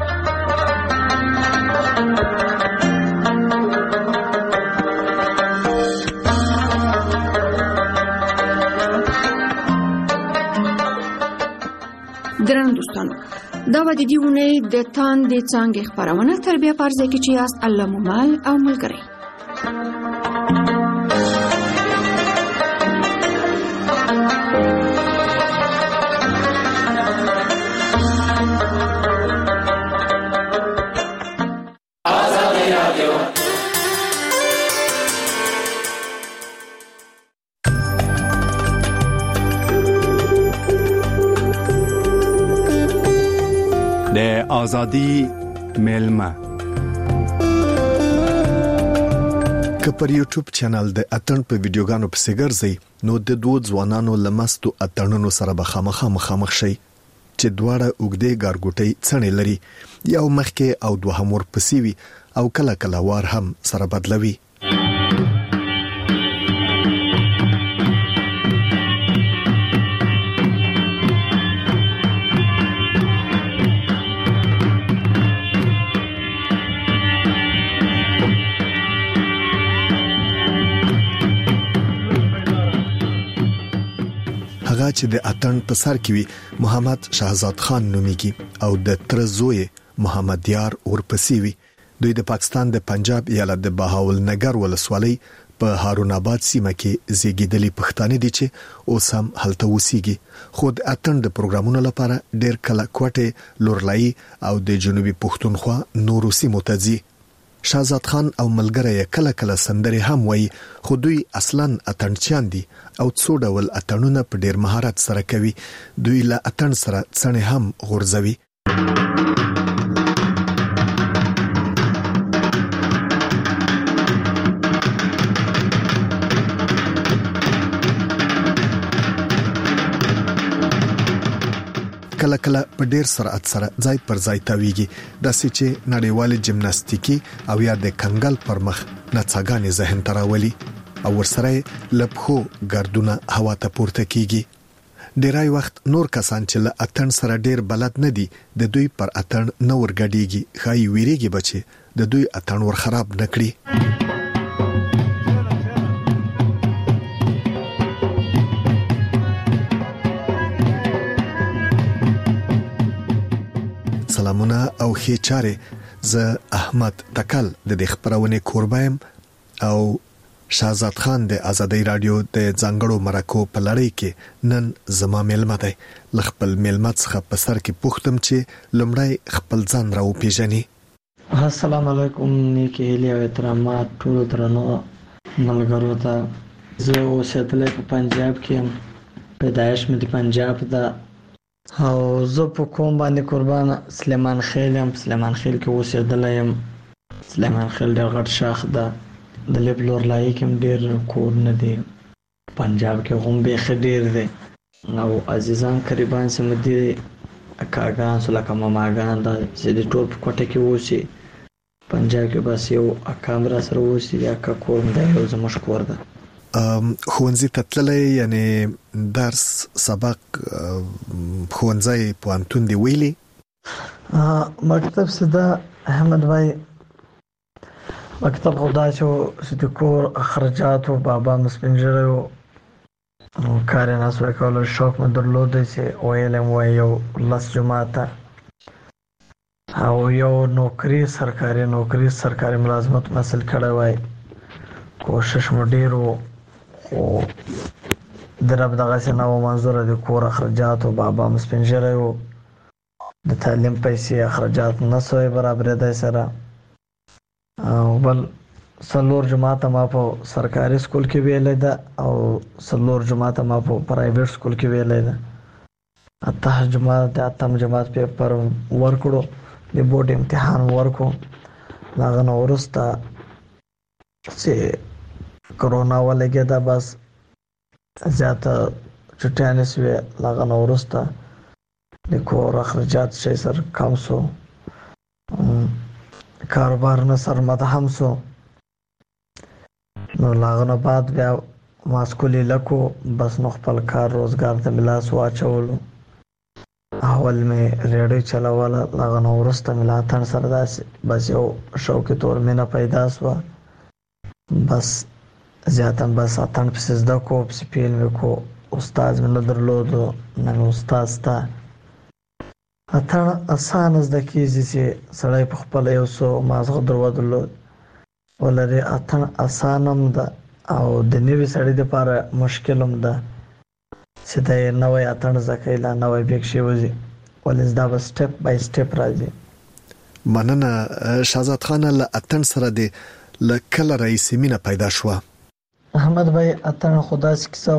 درنو دوستانو دا و د دې اونۍ د تاندې څانګې خپرونه تر بیا په ځای کې چې یاست الله مو مل او ملګری د ازادي میلمه که پر یوټیوب چینل د اتن په ویډیوګانو په سیګرځي نو د دوه ځوانانو لمستو اتنونو سره به خامخا مخامخ شي چې دواړه اوګدې ګارګوټي څنې لري یو مخکې او دوه همور پسیوي او کله کله وار هم سره بدلوي چې د اتن په سر کې وي محمد شهزاد خان نوميږي او د ترزوی محمد یار ورپسې وي دوی د پاکستان د پنجاب ایالت د بهاول نګر ولسوالۍ په هارون آباد سیمه کې زیږیدلي پښتانه دي چې اوس هم هلته اوسېږي خو د اتن د پروګرامونو لپاره ډېر کله کوټه لورلای او د جنوبي پښتونخوا نورو سیمو ته ځي شهزاد خان او ملګری کله کله سندري هم وای خو دوی اصلا اتنچان دي او څو ډول اتنونه په ډیر مهارت سره کوي دوی له اتن سره څنګه هم غورځوي کله کله په ډیر سرعت سره ځای پر ځای تاویږي د سچې نړیوال جمناستیکي او یا د کنګل پر مخ نڅاګانې ذهن تراولي او ورسره لپخو ګردونه هوا ته پورته کیږي ډیرای وخت نور کسان چې له اتن سره ډیر بلد نه دي د دوی پر اتن نور غډيږي خای ویریږي بچي د دوی اتن ور خراب نکړي سلامونه او ښه چاره ز احمد تکل د دې خبرونه کوربایم او شهزاد خان د ازادي رادیو د ځنګړو مرکو په لړۍ کې نن زما میلمه دی لخپل میلمه څخه په سر کې پوښتم چې لمړی خپل ځان راو پیژني السلام علیکم نیکی هیله او احترامات ټول درنو ملګرو ته زه اوسېدل په پنجاب کې پیدایش مې د پنجاب دا او زه په کوم باندې قربان سلیمان خیل هم سلیمان خیل کې اوسېدل یم سلیمان خیل ډېر غټ شاخ ده د لیبلور لای کې ډېر کور نه دی پنجاب کې هم به خډیر دی او عزیزان قریبان سم دي اکاګان سلکه ماماګان دا چې د ټول په کوټه کې اوسي پنجاب کې بس یو اکامرا سره اوسي یا کا کور دی یو زموږ کور ده خوانزي تتللی یعنی درس سبق خوانزي پوانتون دی ویلی مکتب صدا احمد بھائی مکتب خدا چې د کور اخراجات او بابا مسپنجره او کار نه سوې کول شوق مې درلود چې ویلم وای یو لس جماعته او یو نوکری سرکاري نوکری سرکاري ملازمت حاصل کړی وای کوشش مو ډیر وو خو درب دغه څنګه و منظور د کور اخراجات او بابا مسپنجره او د تعلیم پیسې اخراجات نه سوې برابر ده سره او بل سلور جماعت ما په سرکاري سکول کې ویلې ده او سلور جماعت ما په پرایویټ سکول کې ویلې ده اته جماعت د اتم جماعت پیپر ورکړو د بورډ امتحان ورکو لاغه نو ورسته چې کرونا ولګي دا بس زیاته چټیانه سوی لاغه نو ورسته د کور اخراجات شي سر کم سو کاروبار نه سر مدهم سو نو لاغه بعد بیا ماسکولی لکو بس نو خپل کار روزګار ته ملاس واچولو اول مې ریډیو چلاوله لاغه نو ورسته ملاتن سره داسې بس یو شوق تور مینه پیدا سو بس زیاتن بس اتن پس زده کو پس پیل مې کو استاد مې درلودو نن استاد تا اتن اسانه زده کیږي چې سړی په خپل یو سو مازغه درودلو ولري اتن اسانم ده او د نوې سړی لپاره مشکلم ده چې دا نوې اتن زکه لا نوې بیک شي وځي ولز دا به سټپ بای سټپ راځي مننه شهزاد خان له اتن سره د لکل رئیس مینه پیدا شو احمد بھائی اتن خدا سکسو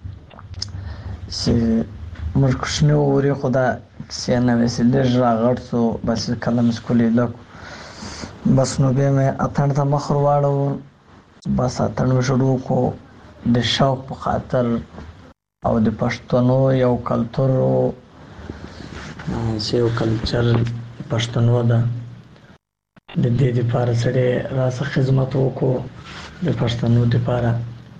چې مرکشنه وری خدا سینه وسیله راغړ سو بس کلم سکولې لک بس نو به مې اتن ته مخ ورواړو بس اتن شروع کو د شوق په خاطر او د پښتنو یو کلچر چې یو کلچر پښتنو ده د دې لپاره سره راس خدمت وکړو د پښتنو لپاره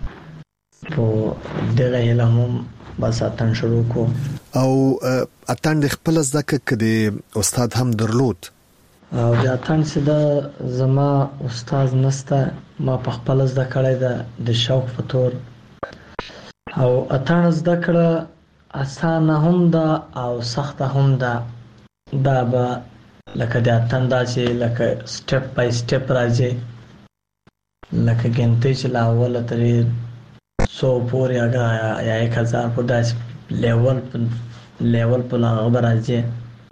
په دغه علم بس اتن شروع کو او اتن د خپل ځکه کدي استاد هم درلود او د اتن چې دا زما استاد نسته ما په خپل زده کړی ده د شوق په تور او اتن زده کړه اسانه هم ده او سخته هم ده دا به لکه د اتن دا چې لکه سټپ بای سټپ راځي لکه ګنته چې لا اوله ترې سو پورې هغه یا یک هزار په داسې لیول لیول په هغه راځي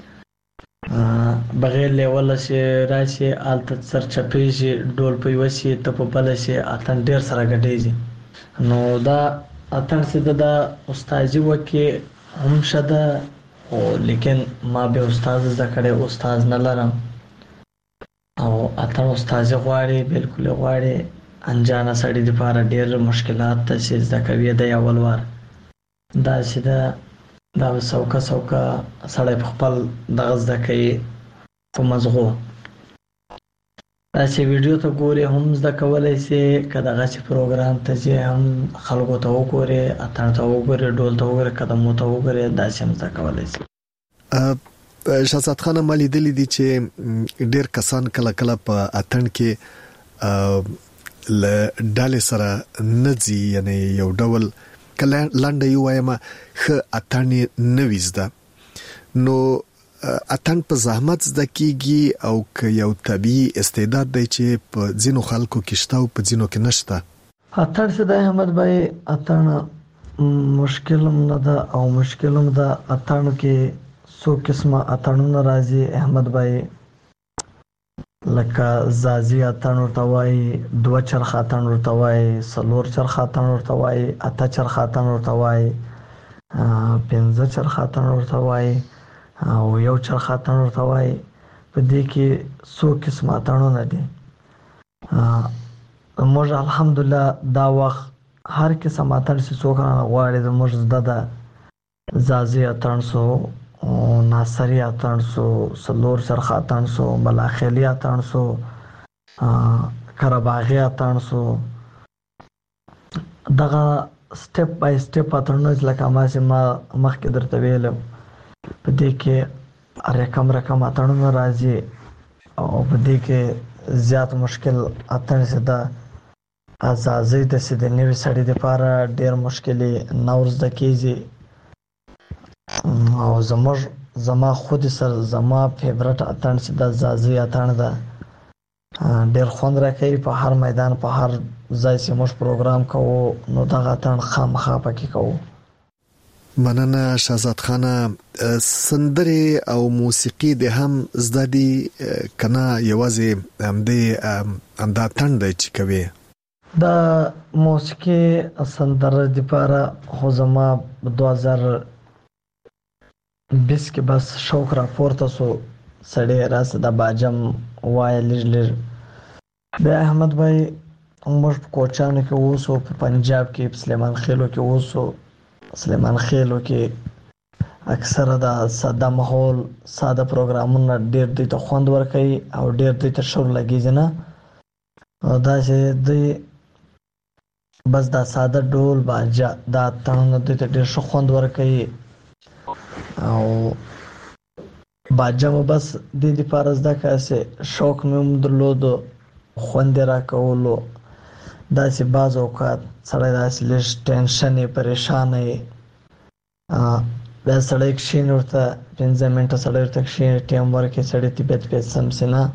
بغیر لیول چې راشي الته سر چپی شي ډول په وسی ته په بل شي اتن ډیر سره غډېږي نو دا اتن چې دا استادي وکي هم شده او لیکن ما به استاد زده کړې استاد نه لرم او اتن استاد غواړي بالکل غواړي انجانه سړی د لپاره ډیر مشکلات ته چې زده کوي د اول وار دا چې دا دا سوکا سوکا سړی په خپل دغه زده کوي په مزغو دا چې ویډیو ته ګوري هم زده کولای شي که دغه چې پروګرام ته چې هم خلکو ته وګوري اتن ته وګوري ډول ته وګوري قدمو ته وګوري دا چې هم زده کولای شي شهزاد خان مالي دلی دي چې ډیر کسان کله کله په اتن کې ل ډالې سره نځي یعنی یو ډول کله لاندې یو وایم خ اتن نويزده نو اتن په زحمت زده کیږي او که یو طبيعي استعداد دی چې په ځینو خلکو کې شته او په ځینو کې نشته اتن څه د احمد بھائی اتن مشکلم نه ده او مشکلم ده اتن کې څو قسمه اتنونه راځي احمد بھائی لکه زازی اتن ورته وایي دوه چرخ اتن ورته وایي څلور چرخ اتن ورته وایي اته چرخ اتن ورته وایي پنځه چرخ اتن ورته وایي او یو چرخ اتن ورته وایي په دې کې څو قسم اتنونه دي موږ الحمدلله دا وخت هر قسم اتن چې څوک غواړي موږ زده ده زازی اتن سو ناصری اتن سو سلور چرخ اتن سو بلاخیلی اتن سو کرباغی اتن سو دغه سټپ بای سټپ اتنونه لکه ما چې ما مخکې درته ویلم په دې کې رقم رقم اتنونه راځي او په دې کې زیات مشکل اتن سي د ازازي د سي د نوې سړی د لپاره ډیر مشکلي نورز د کیږي او زموږ زما خود سر زما فیورټ اتن سي د ازازي اتن ده ډیر خوند راکوي په هر میدان په هر ځای چې موږ پروګرام کوو نو دغه اتن خامخا پکې کوو. مننه شهزاد خانه. سندري او موسیقي د هم زدادي کنا یوازې هم د هم د اتن د چې کوي د موسیقي سندره د لپاره خو زما دوه هزار بیس کې بس شوق را پورته سو سړی راسه د باجم وای لږ لږ بیا احمد بھائی موږ په کوچانو کې اوسو په پنجاب کې په سلیمان خېلو کې اوسو سلیمان خېلو کې اکثره د ساده ماحول ساده پروګرامونه ډېر دوی ته خوند ورکوي او ډېر دوی ته شور لګیږي نه دا چې دوی بس دا ساده ډول باجا دا تړونه دوی ته ډېر ښه خوند ورکوي او باجه مو بس د دې لپاره زده کړه چې شوق مې هم درلودو خوند یې راکولو داسې بعض اوقات سړی داسې لږ ټینشن یې پریشان یې بیا سړی کښېني ورته پنځه منټه سړی ورته کښېني ټیم ورکړي سړی طبیعت پې سم شي نه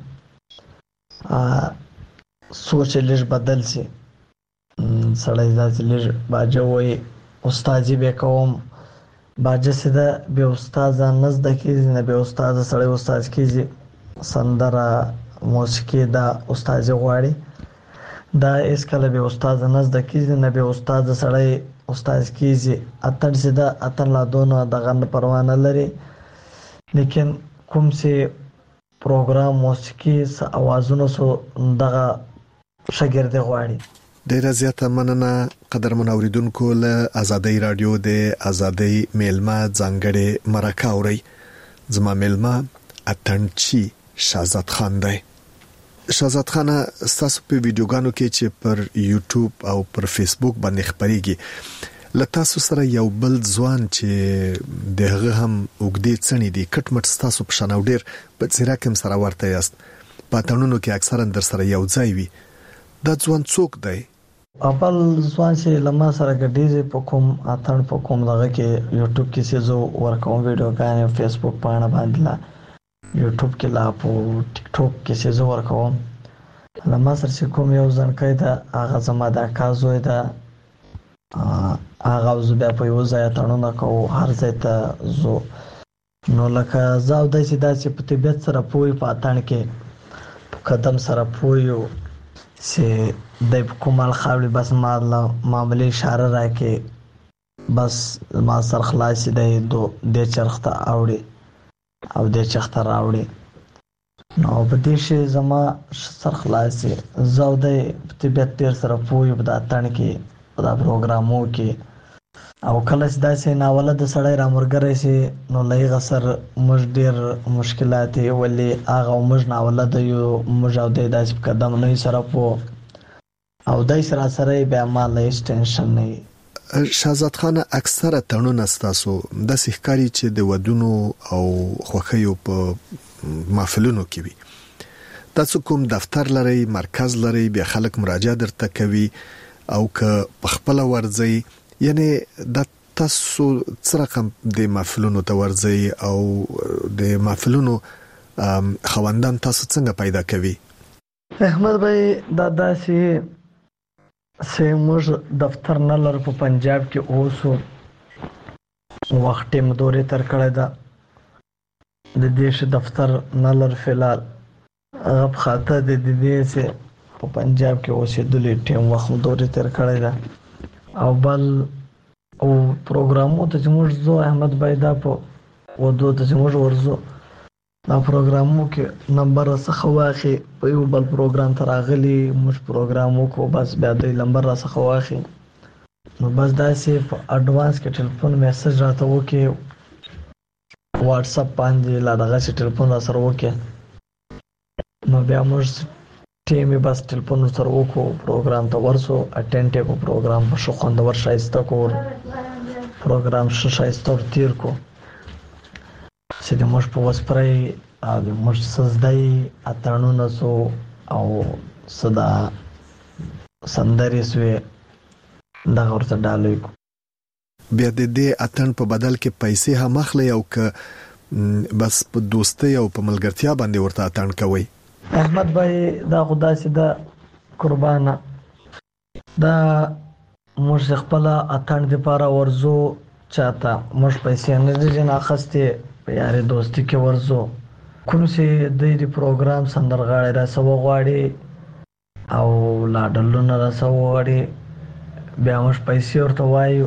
سوچ یې لږ بدل شي سړی داسې لږ باجه وایي استادي به کوم باجه سي ده بې استاده نه زده کېږي نه بې استاده سړی استاد کېږي سندره موسیقي دا استادي غواړي دا هېڅکله بې استاده نه زده کېږي نه بې استاده سړی استاد کېږي اتن چې ده اتن لا دونه دغه نه پروا نه لري لیکن کوم چې پروګرام موسیقي څه اوازونه سو دغه شاګردي غواړي. ډیره زیاته مننه قدرمن اوریدونکو له آزادۍ رادیو د آزادۍ میلمه ځانګړې مرکه اوري زما میلمه اتنچی شهزاد خان دی. شهزاد خان تاسو په ویډیوګانو کې چې پر یوټیوب او پر فیسبوک باندې خبريږي له تاسو سره یو بل ځوان چې دغه هم وګدې څنې دي کټ مټ تاسو په شان او ډیر په څیرا کوم سره ورته یاست پاتانونو کې اکثرا در سره یو ځای وي دا ځوان څوک دی؟ اول ځوان چې لمه سره ګډیږي په کوم اتن په کوم دغه کې یوټیوب کې چې زه ورکوم ویډیوګانې فیسبوک باندې باندې لا یوټیوب کې لا په ټیک ټاک کې چې زه ورکوم لمه سره چې کوم یو ځان کوي دا هغه زما د کازوي دا هغه زه بیا په یو ځای اتنونه کوو هر ځای ته زه نو لکه زه او داسې داسې په طبیعت سره پوهې په اتن کې په قدم سره پوهې چې د کومال خاوري بس ما معاملې اشاره راکې بس ما سر خلاص دی دو د چرخته اوړي او د چرخته راوړي نو په دې شي زما سر خلاص زو د طبيعت ډیر سره پوي په داتن کې دا پروګرامو کې او کله چې داسې ناوله د سړی را مرګره شي نو لای غسر مش ډیر مشکلات ولې هغه مش ناوله د یو مش او د داسې قدم نه سره پو او دای سره سره به ما لای ټینشن نه. شهزاد خان اکثره تړونه ستاسو د سحکاري چې د ودونو او خوخیو په محفلونو کې وي تاسو کوم دفتر لري مرکز لري به خلک مراجعه درته کوي او که خپل ورځي یعنی د تاسو څرقم د محفلونو ته ورځي او د محفلونو خوندان تاسو څنګه پیدا کوي؟ احمد بھائی دا داسې سیموز دفتر نه لر په پنجاب کې اوسو وخت مدوري تر کړه دا د دیش دفتر نه لر فلال غب خاطه د دې سه په پنجاب کې اوسېدلې ټیم وخت مدوري تر کړه دا او بل او پروګرامو ته موږ زو احمد بھائی دا په ودو ته موږ ورزو دا پروګرامو کې نمبر څخه واخی په یو بل پروګرام تر اغلی موږ پروګرامو کو بس بیا د نمبر څخه واخی نو بس دا سي په اډوانس کې ټلیفون میسج راته وکي واتس اپ باندې لا دغه سي ټلیفون سره وکي نو بیا موږ ټیم بس ټلیفون سره وکړو پروګرام ته ورسو اټینډ کو پروګرام په شو خوندور شایسته کو پروګرام شو شایسته تیر کو چې د موږ په وسپرای او د موږ سزدای اتانو نسو او صدا سندرې سوې دا ورته ډالۍ کو. بیا د دې اتن په بدل کې پیسې هم اخلي او که بس په دوستۍ او په ملګرتیا باندې ورته اتن کوي؟ احمد بھائی دا خدا سي دا قربانه دا موږ خپل اتن لپاره ورزو چاته موږ پیسې نه دي جنا خسته په یاري دوستي کې ورزو کوم سي د دې پروګرام سندرغاړي را سو غواړي او لاډلونه را سو غواړي بیا موږ پیسې ورته وایو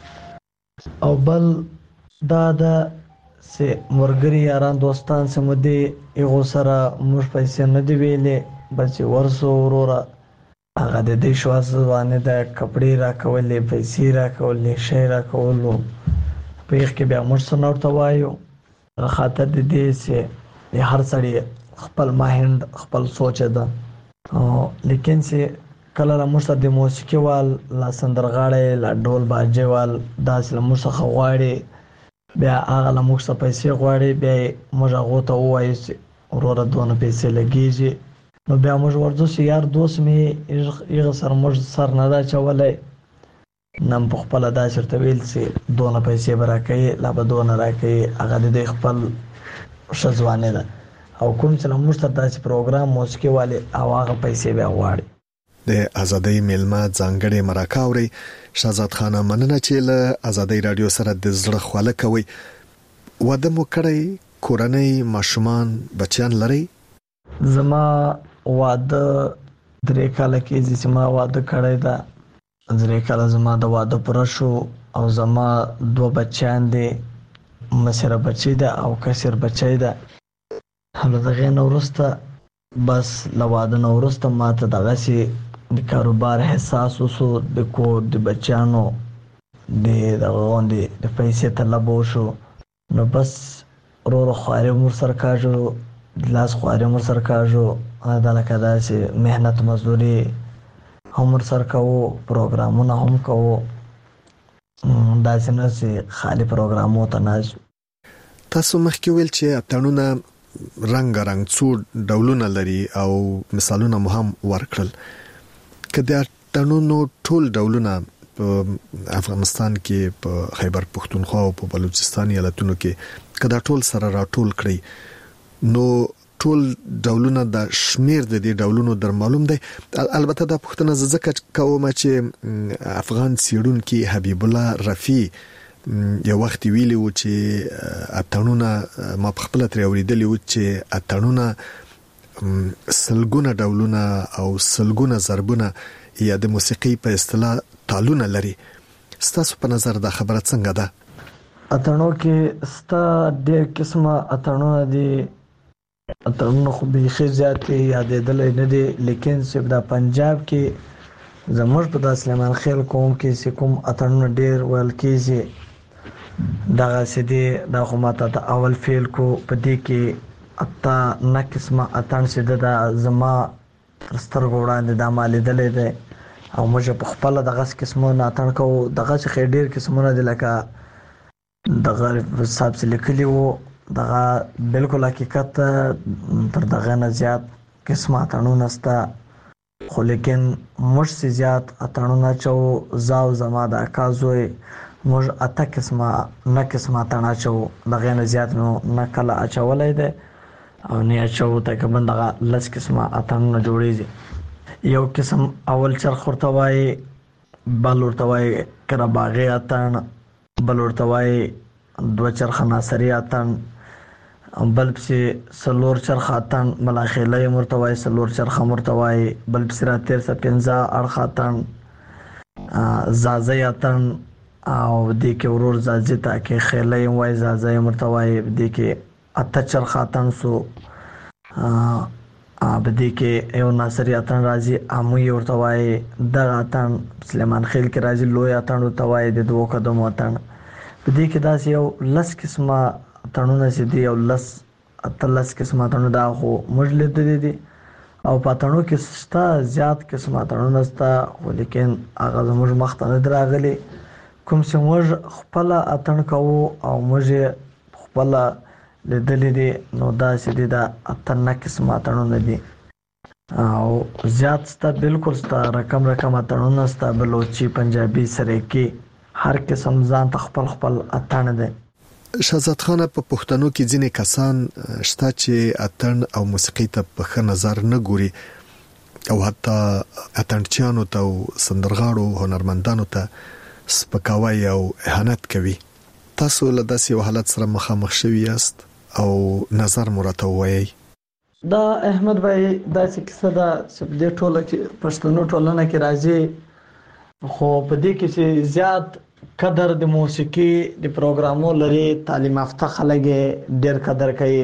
او بل دا دا سه مرګري یاران دوستان سم دي یو سره موږ پیسې نه دی ویلې بس ورسو وروره هغه د دې شواز باندې د کپڑے را کولې پیسې را کولې شی را کولو په یخ کې بیا موږ سره ورته وایو خاطر د دې سه هر سړی خپل ماهند خپل سوچ ده لیکن سه کله موږ ته د موسیقي وال لا سندرغاړي لا ډول باجه وال داس له موږ څخه غواړي بیا هغه له موږ څخه پیسې غواړي بیا موږ هغه ته وایو چې وروره دونه پیسې لګیږي نو بیا موږ ورځو چې یار دوست می یغه سر موږ سر نه دا چولای نن په خپل دا چرته ویل چې دونه پیسې برکې لا به دونه راکې هغه د خپل شزوانه ده او کوم چې موږ ته داسې پروګرام موسیقي والے او هغه پیسې بیا غواړي. د ازادۍ میلمه ځانګړي مرکه اوري. شهزاد خان مننه چې له ازادۍ رادیو سره د زړه خواله کوي. واده مو کړی؟ کورنۍ ماشومان بچیان لري؟ زما واده درې کاله کې چې ما واده کړی دا درې کاله زما د واده پر شو او زما دوه بچیان دي مشره بچی ده او کثیر بچی ده. هله دغه نورسته بس لواده نورسته ماته دغه سي د کاروبار حساس وسو د کور د بچانو د دغوندې د پیسې طلب وشو نو بس رو رو خواري مر سرکاجو لاس خواري مر سرکاجو دا لکه داسې مهنت مزدوري هم سرکاو پروګرامونه هم کوو داسې نه سي خالي پروګرامو ته ناز. تاسو مخکې ویل چې اتڼونه رنگ رنگ څو ډولونه لري او مثالونه مو هم ورکړل. کله اتڼونو ټول ډولونه په افغانستان کې په خیبر پښتونخوا او په بلوچستان ایالتونو کې کله ټول سره راټول کړي نو ټول ډولونه د شمیر د دې ډولونو در معلوم دی؟ البته د پښتنه ځکه کوم چې افغان سیړونکو حبیب الله رفیع یو وخت ویلی و چې اتڼونه ما په خپل تر اوریدلی و چې اتڼونه سلګونه ډولونه او سلګونه ضربونه یا د موسیقي په اصطلاح تالونه لري. ستاسو په نظر دا خبره څنګه ده؟ اتڼو کې ستا ډېر قسمه اتڼونه دي. اتڼونه خو بیخي زیات یادېدل نه دي لیکن چې د پنجاب کې زموږ په د سلیمان خیل قوم کې چې کوم اتڼونه ډېر ویل کېږي دغه سدي د خو ماته د اول فیل کو پدې کې اتا نه قسمه اتن سده د زما سترګو وړاندې د مالې دلې ده او موږ په خپل دغه قسمونه اتن کو دغه څخه ډېر قسمونه دي لکه دغه حساب لیکلی وو دغه بالکل حقیقت تر دغه نه زیات قسمه اتنونه ستا خو لیکن موږ سي زیات اتنونه چو زاو زما د اکازوي موږ اته قسمه نه قسمه اتنا چو دغه نه زیات نو نه کله اچولای ده او نه اچو تقریبا دغه لس قسمه اتنونه جوړیږي. یو قسم اول چرخ ورته وای بل ورته وای کړه باغی اتن بل ورته وای دو چرخ ناصری اتن بل پسې سلور چرخ اتن ملاخیله مرته وای سلور چرخ مرته وای بل پسې را تیر س پنځه اړخ اتن زازي اتن او د کې ورور زازي ته کې خیله وای زازي مرته وای د کې اته چرخ اتن سو ا بده کې یو ناصری اتن راځي امو ورته وای د اتن سلیمان خیل کې راځي لوی اتن ورته وای د دوه قدم اتن بده کې داس یو لس قسمه اتنونه سي دي او لس اتلس قسمه اتنونه دا خو مجلد دي دي او پاتنو کې ستا زیات قسمه اتنونه ستا ولیکن هغه زموږ مخ ته نه دراغلي کوم چې موږ خپل اتن کوو او موږ خپل لیدلې دي نو دا سې دي دا اتنه قسمه اتنونه دي. او زیات ستا بالکل ستا رقم رقم اتړونه ستا بلوچي پنجابي سریکي هر قسم ځان ته خپل خپل اتڼ دی. شهزاد خان په پښتنو کې ځینې کسان شته چې اتڼ او موسیقي ته په ښه نظر نه ګوري او حتی اتڼچیانو ته او سندرغاړو هنرمندانو ته سپکاوی او اهانت کوي. تاسو له داسې یو حالت سره مخامخ شوي یاست او نظر مو راته ووایئ. دا احمد بھائی داسې کیسه ده چې په دې ټوله کې پښتنو ټولنه کې راځي، خو په دې کې چې زیات قدر د موسیقي د پروګرامو لري، تعلیم یافته خلک ډېر قدر کوي،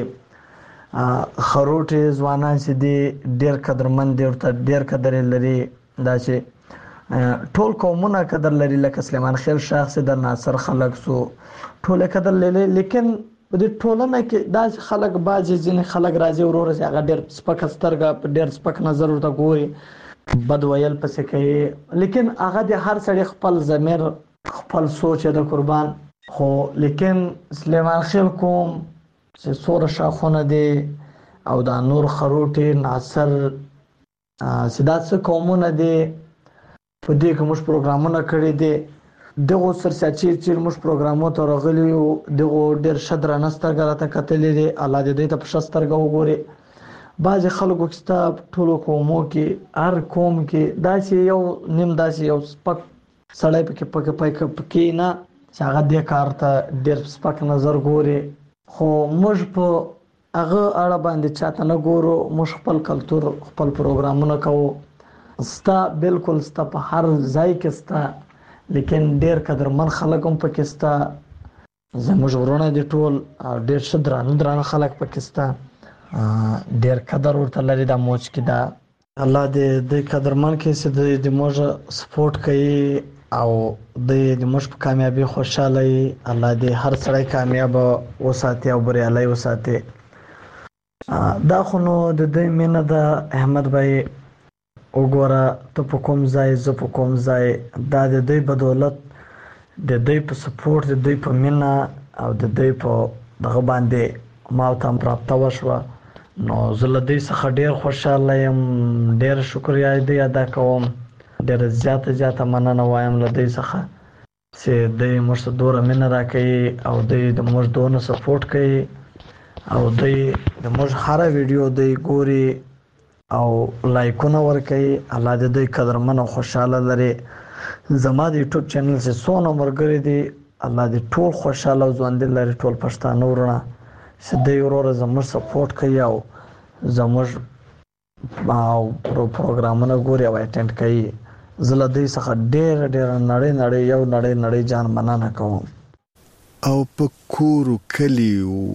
خروټي ځوانان چې دي ډېر قدرمند دي ورته ډېر قدر لري. دا چې ټول قومونه قدر لري، لکه سلیمان خېل شاخ سي د ناصر خلک سو ټول قدر لري. لیکن په دې ټولنه کې دا خلک بعضي ځینې خلک راځي ورور چې هغه ډېر سپک سترګه په ډېر سپک نظر ورته ګوري، بد ویل پسې کوي. لیکن هغه د هر سړي خپل ضمیر خپل سوچ د قربان. خو لیکن سلیمان خېل کوم چې سور شاخونه دي او دا نور خروټي ناصر سیدات څه قومونه دي په دې کې موږ پروګرامونه کړی دي. دغه سرساچي چې موږ پروګرامو ته راغلي یو دغه ډېر شدر نسترګه راته کتلې دي. الله دې ته په شسترګه وګوري. بعض خلکو کې ستا ټولو قومو کې هر قوم کې داسې یو نیم داسې یو سپک سړی پکې پکې پکې پکې نه چې هغه دې کار ته ډېر سپک نظر ګوري. خو موږ په هغه اړه باندې چاته نه ګورو، موږ خپل کلتور خپل پروګرامونه کوو. ستا بالکل ستا په هر ځای کې ستا، لیکن ډېر قدرمن خلک هم پکې ستا، زموږ ورونه دي ټول ډېر ښه درانه درانه خلک پکې ستا، ډېر قدر ورته لري. دا موج کې دا الله دې د قدرمن کې چې د موږ سپورټ کوي او د موږ په کامیابی خوشاله وي. الله دې هر سړی کامیاب وساتي او بریالی وساتي. دا خو نو د دې مینه د احمد بھائی وګوره، ته په کوم ځای زه په کوم ځای، دا د دوی بدولت د دوی په سپورټ د دوی په مینه او د دوی په دغه باندې ما ته هم رابطه وشوه. نو زه له دوی څخه ډېر خوشحاله یم، ډېر شکریا دوی ادا کوم، ډېره زیاته زیاته مننه وایم له دوی څخه چې دوی موږ ته دومره مینه راکوي او دوی د موږ دونه سپورټ کوي او دوی د موږ هره ویډیو دوی ګوري او لایکونه ورکوي. الله دې دوی قدرمن او خوشحاله لري. زما د یوټیوب چینل چې څونه ملګري دي الله دې ټول خوشحاله او ژوندي لري، ټول پښتانه ورونه چې دوی وروره زموږ سپورټ کوي او زموږ پروګرامونه ګوري او اټینډ کوي. زه له دوی څخه ډېره ډېره نړۍ نړۍ یو نړۍ نړۍ جان مننه کوم. او په کور کلی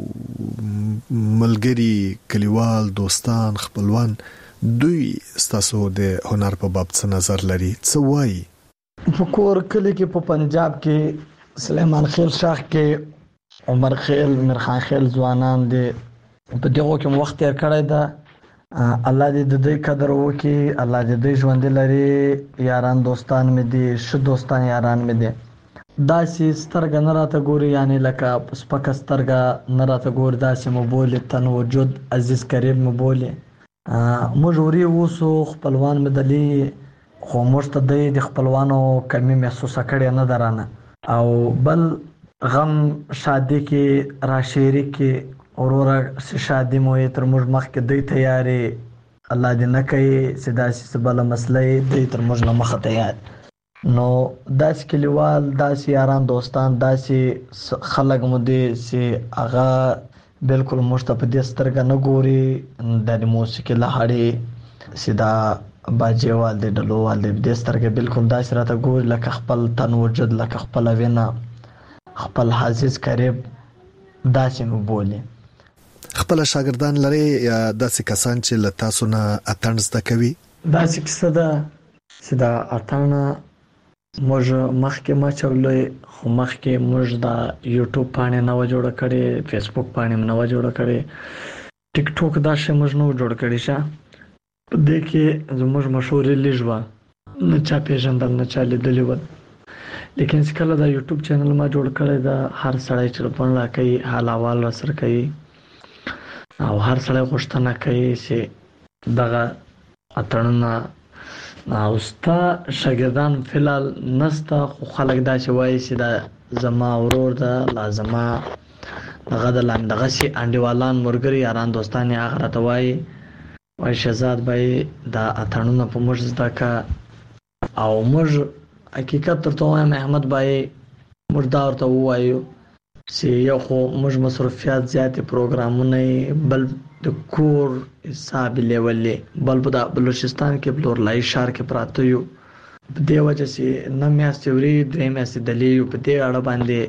ملګری کلیوال دوستان خپلوان دوی ستاسو د هنر په باب څه نظر لري، څه وایي؟ په کور کلی کې په پنجاب کې سلیمان خېل شاخ کې عمر خېل میرخان خېل ځوانان دي، په دغه کې وخت تیر کړی ده. الله دې د دوی قدر وکړي، الله دې دوی ژوندي لري. یاران دوستان مې دي، ښه دوستان یاران مې دي. داسې سترګه نه راته ګوري، یعنی لکه سپکه سترګه نه راته ګوري، داسې مو بولي تن وجود عزیز قریب مو بولي. موږ وري اوسو خپلوان مې دلي، خو موږ ته دی د خپلوانو کمی محسوسه کړې نه ده رانه. او بل غم شادي کې راشعري کې وروره شادي مو یې تر موږ مخکې دوی تیارې، الله دې نه کوي چې داسې څه بله مسله یې دوی تر موږ نه مخه تیار. نو داسې کلیوال، داسې یاران دوستان، داسې خلک مو دي چې هغه بالکل موږ ته په دې سترګه نه ګوري، د موسیقي لهړې چې دا باجوال دی ډلووال دی، دې سترګې بالکل داسې راته ګوري لکه خپل تن وجود، لکه خپله وینه، خپل عزیز قریب داسې مو بولي. خپل شاګردان لري یا داسې کسان چې له تاسو نه اتڼ زده کوي؟ داسې کیسه ده چې دا اتڼ موږ مخکې ما چولوی، خو مخکې موږ د یوټیوب پاڼې نه و جوړه کړې، فیسبوک پاڼې نه و جوړه کړې، ټیک ټوک دا شی موږ نه و جوړ کړی. شه په دې کې زموږ مشهورې لږ وه، نه چا پېژندل نه چا لیدلي ول. لیکن چې کله دا یوټیوب چینل ما جوړ کړی ده، هر سړی ټلیفون راکوي، حال احوال راسره کوي او هر سړی غوښتنه کوي چې دغه اتړونه اوستا شاګردان فلال نستا خو خلک دا چې وایي چې دا زما ورور دا لازمه دغه د لاندغه سي انډیوالان مرګري یاران دوستان یې هغه راته وایي وایي شهزاد بھائی دا اتړونه په موږ زده که او موږ حقیقت درته وایم احمد بھائی موږ دا ورته ووایو چې یو خو موږ مصروفیات زیاتې پروګرامونه بل د کور حساب لیولې بل په بلوچستان کې بلورلای ښار کې پراته یو په دې وجه چې نه میاشتې ورې درې میاشتې دلې یو په دې اړه باندې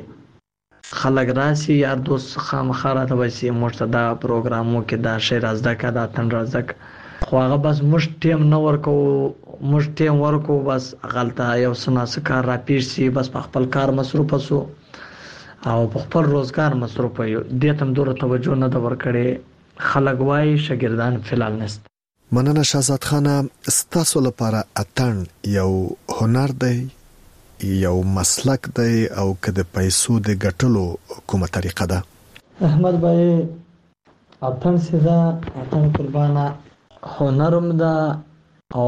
خلک راسي یار دوست خامخا راته وایي چې موږ ته دا پروګرامو کې دا شی را زده که دا تن را زده که خو هغه بس موږ ټیم نه ورکوو موږ ټیم ورکوو بس هغلته یو څه ناڅه کار راپېښ شي بس په خپل کار مصروفه سو او په خپل روزګار مصروفه یو دې ته هم دومره توجه نه ده ورکړې خلک وایي شاګردان فلال نشته. مننه شهزاد خانه. ستاسو لپاره اتڼ یو هنر دی یو مسلک دی او که د پیسو د ګټلو کومه طریقه ده؟ احمد بھائی اتڼ سیده اتڼ قربانه هنرم ده او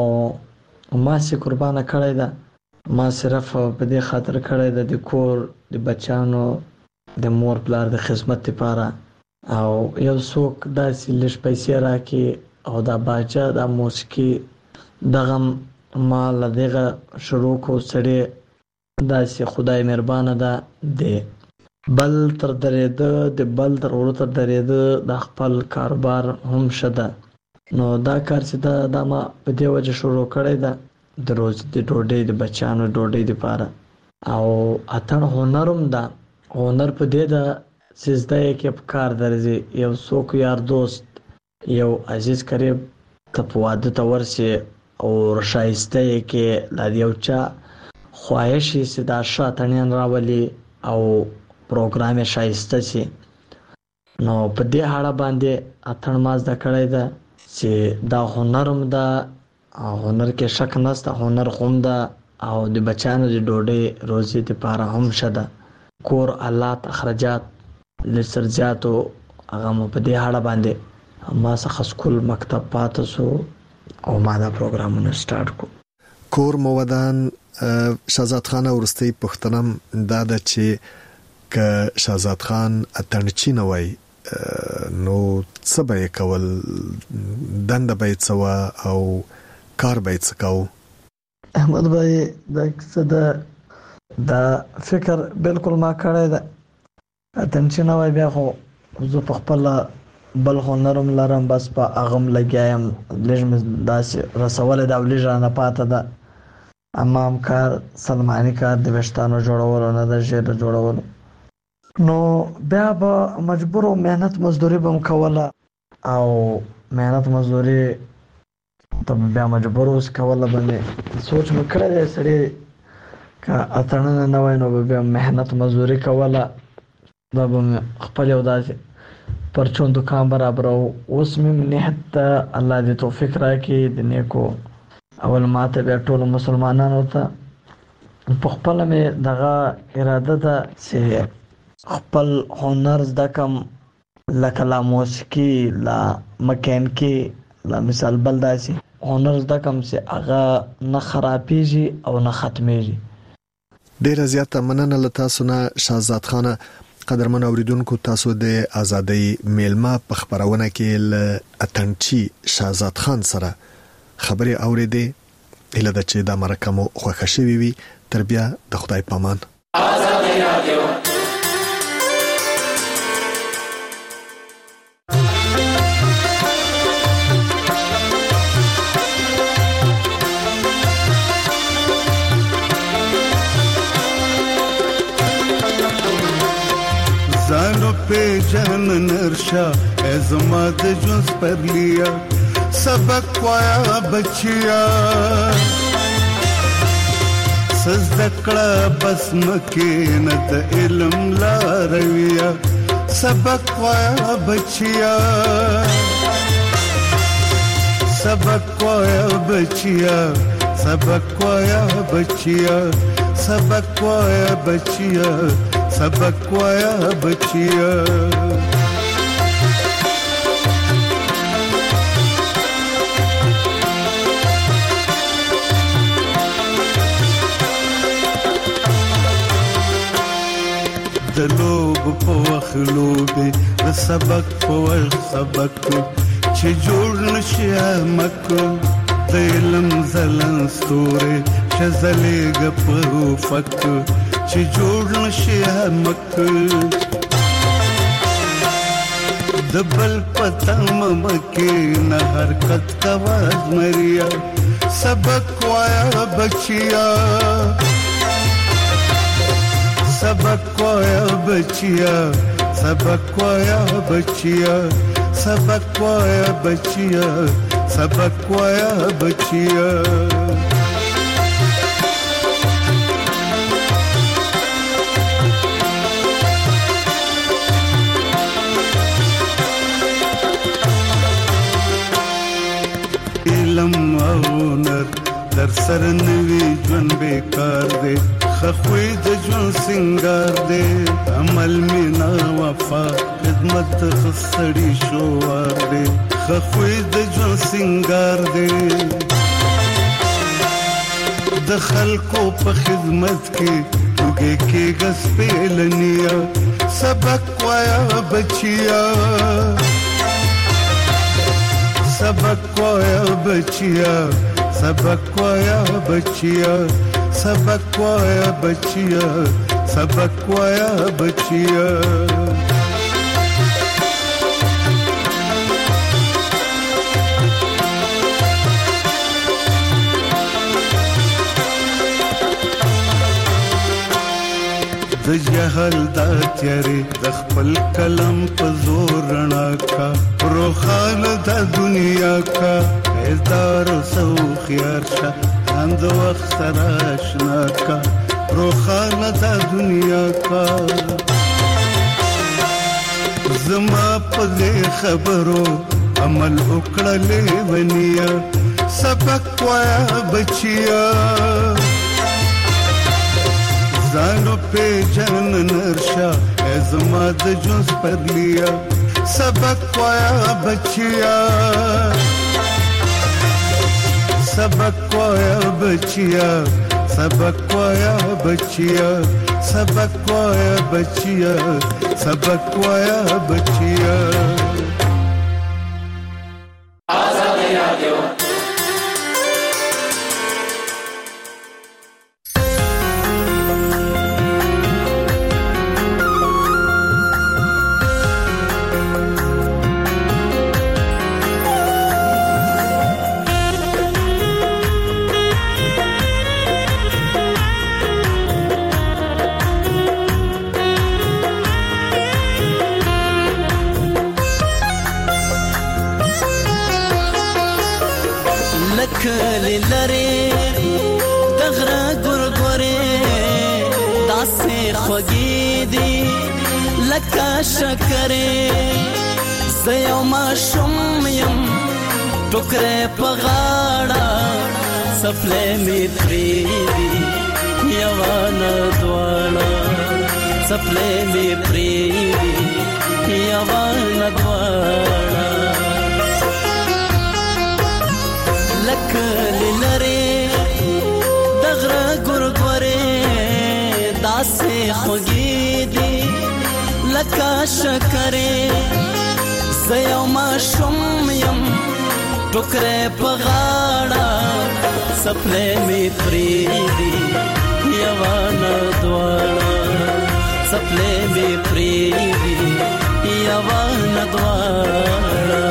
ما سي قربانه کړی ده ما صرف په دې خاطر کړی ده د کور د بچانو د مور پلار د خدمت لپاره او یو څوک داسې لږ پیسې راکړي او دا باجه دا موسیقي دغه ما له دغه شروع کو سړی داسې خدای مهربانه ده د بل تر درېده د بل تر ورو تر درېده د خپل کاروبار هم ښه ده نو دا کار چې ده دا ما په دې وجه شروع کړی ده د روز د ډوډۍ د بچیانو ډوډۍ دپاره او اتڼ هنر هم ده هنر په دې ده چې زده یې کې په کار درځي یو څوک یار دوست یو عزیز قریب ته په واده ته ورسي او ښایسته یې کې لا د یو چا خواهش یې چې دا ښه اتڼیان راولي او پروګرام یې ښایسته شي نو په دې اړه باندې اتڼ ما زده کړی ده چې دا هنر هم ده او هنر کې شک نشته هنر خو هم ده او د بچیانو د ډوډۍ روزي دپاره هم ښه ده کور حالات اخراجات لږ څه زیاتو هغه مو په دې اړه باندې ما څخه سکول مکتب پاته سو او ما دا پروګرامونه سٹارټ کو کور مودان شهزاد خان ورستی پښتنم دا د چې ک شهزاد خان اتنچی نه وای نو څه به کول دند به څوا او کار به څکاو احمد بھائی دا څه دا دا فکر بالکل ما کړی دا اتنچی نه وای بیا خو زه په خپل بل هنرم لرم بس په اغم لګایم لږ داسې رسول دا ولې نه پاته ده امام کار سلمانی کار د وشتانو جوړول نه د ژر جوړول نو بیا به مجبور او مهنت مزدوري بم کوله او مهنت مزدوري ته بیا مجبور اوس کوله باندې سوچ مکړه دې سړي کا اتنه نه وای نو بیا مهنت مزدوري کوله دا به خپل یو داسې پرچون دکان برابر اوس مې نهت الله دې توفیق راکړي د نیکو اول ماته بیا ټول مسلمانانو ته په خپل مې دغه اراده ده چې خپل هنر زده کم لکه لا موسیقي لا مکانیکي لا مثال بل داسې هنر زده کم چې هغه نه خرابېږي او نه ختمېږي. ډېره زیاته مننه له تاسو نه شهزاد خانه. قدرمن اوریدونکو تاسو د ازادۍ میلمه په خبرونه کې له اتنچی شهزاد خان سره خبرې اورېدې اله د چې دا مرکه مو خوښه شوي وي تر بیا د خدای پامان. ازادۍ رادیو पे जन नरशा एजमाद जुस पर लिया सबक पाया बचिया सजदकड़ा बसम के नत इल्म ला रविया सबक पाया बचिया सबक पाया बचिया सबक पाया बचिया सबक पाया बचिया सबक पाया बचिया د لوب په وخت لوبې د سبق په وخت سبق چې جوړ نشي مک د علم زلن ستوري چې زلېږه په افق چې جوړ نشي مک د بل پتم مکه نه حرکت کوا مریا سبق وایا بچیا سبق وایا بچیا سبق وایا بچیا سبق وایا بچیا سبق وایا بچیا علم او نر در سر نوی جون بیکار دے خخوی د جون سنگار دے عمل مینا وفا خدمت خسڑی شوار دے خخوی د جون سنگار دے د خلقو په خدمت کې توګه کې غس پیلنیا سبق وایا بچیا سبق وایا بچیا سبق وایا بچیا سبق وایا بچیا سبق وایا بچیا د جهل دا تیارې د خپل کلم په زور رڼا کا روخانه د دنیا کا هزار سو خيار شه اند وخت سره آشنا کا روخانه د دنیا کا زما په خبرو عمل وکړلې ونیا سبق وایا بچیا زانو پہ جن نرشا ازما د جوز پر لیا سبق وایا بچیا سبق وایا بچیا سبق وایا بچیا سبق وایا بچیا سبق وایا بچیا آزادی رادیو کلی لری دغره ګورګورې داسې خوږې دي لکه شکرې زه یو ماشوم یم ټوکرې په غاړه څپلۍ مې پرېږدي یوه نه دواړه څپلۍ مې پرېږدي یوه نه دواړه لکلی لری دغره ګورګورې داسې خوږې دي لکه شکرې زه یو ماشوم یم ټوکرې په غاړه څپلۍ مې پرېږدي یوه نه دواړه څپلۍ مې پرېږدي یوه نه دواړه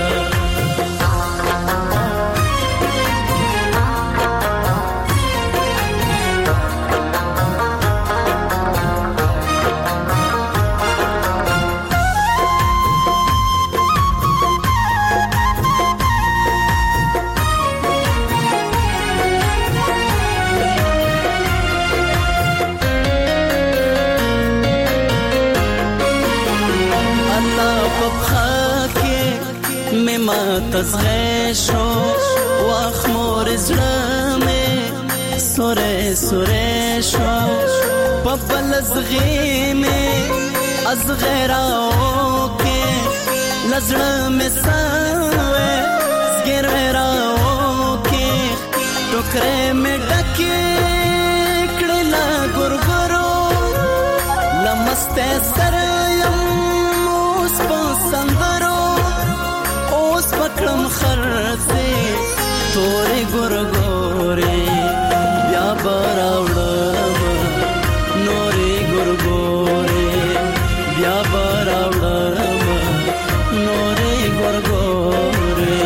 تزغه شو واخ مور زړه مې سورې سورې شو په بل زغې مې از غیراو کې لزړه مې سوې زګراو کې ټوکرې مې ډکې کړل ګورګورو لمسته سریم اوس په سندرو اوس پکړم خرڅه تورې ګورګورې بیا براوړم نورې ګورګورې بیا براوړم نورې ګورګورې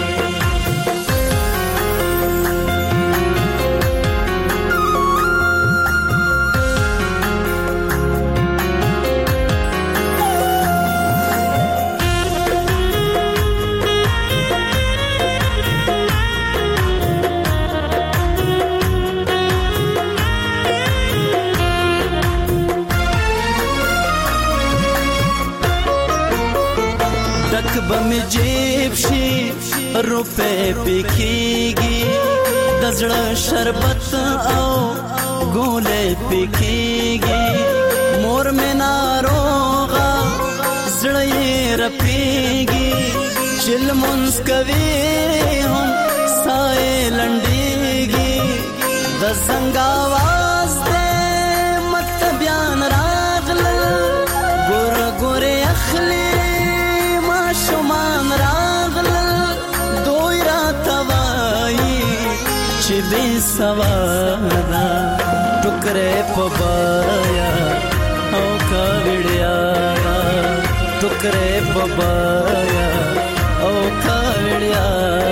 بم جیب شي روپے پکېږي د زړه شربت او ګولې پکېږي مور مې ناروغه زړه یې رپېږي چې لمونځ کوي هم ساه یې لنډېږي د زنګ اواز دی مکتبیان راغلل ګوره ګورې اخلي شمان راغلل دوی راته وایي چې بې سواده ټوکرې په بایا او کاوړیا ټوکرې په بایا او کاوړیا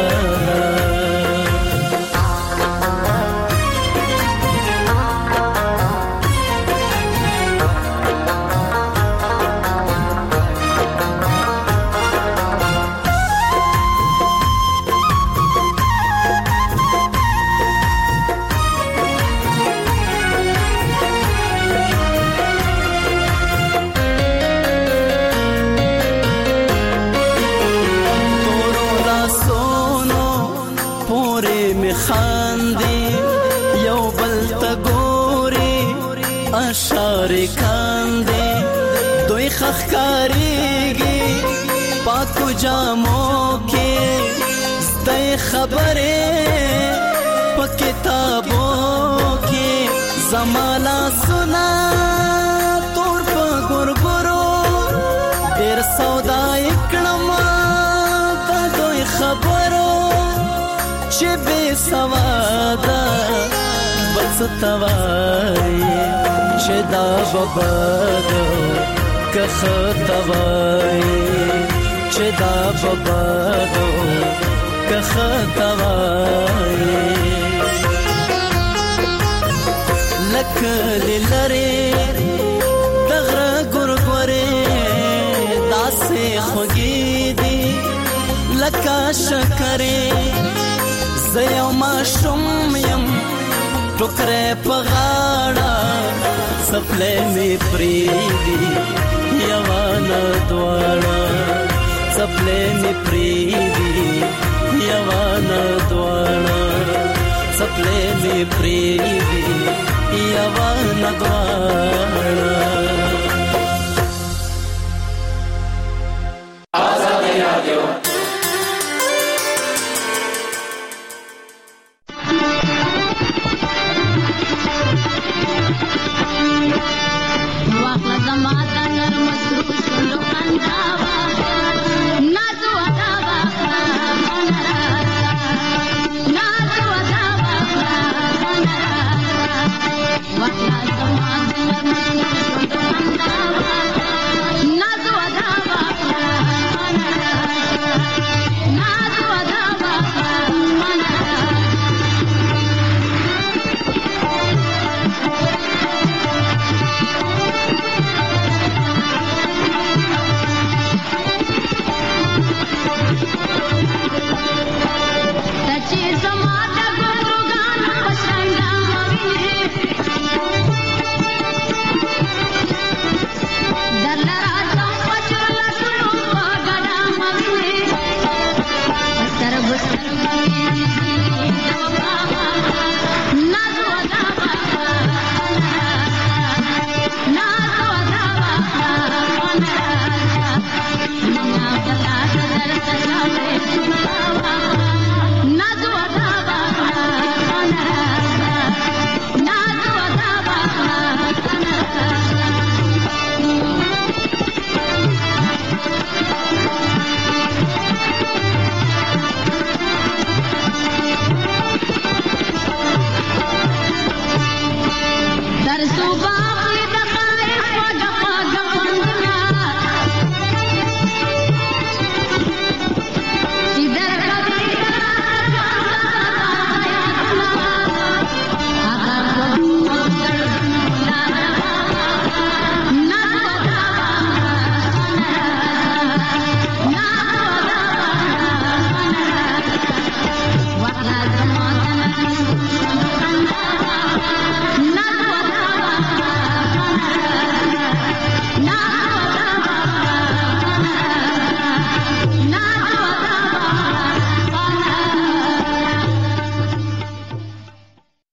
اشاره کاندې دوی خخکاریږي پاکو جامو کې زده خبرې په کتابو کې زمالا سنا تور په ګورګورو ډېر سودا کړم د دوی خبرو چې بې سواده بس توای چې دا ببادو که خطوای چې دا ببادو که خطوای لکه للری دغره ګورګورې داسې خوږې دي لکه شکرې زه یو ماشوم یم ټوکرې په غاړه سپلې مې پریدي یوانه دواړه سپلې مې پریدي یوانه دواړه سپلې مې پریدي یوانه دواړه آزادي رادیو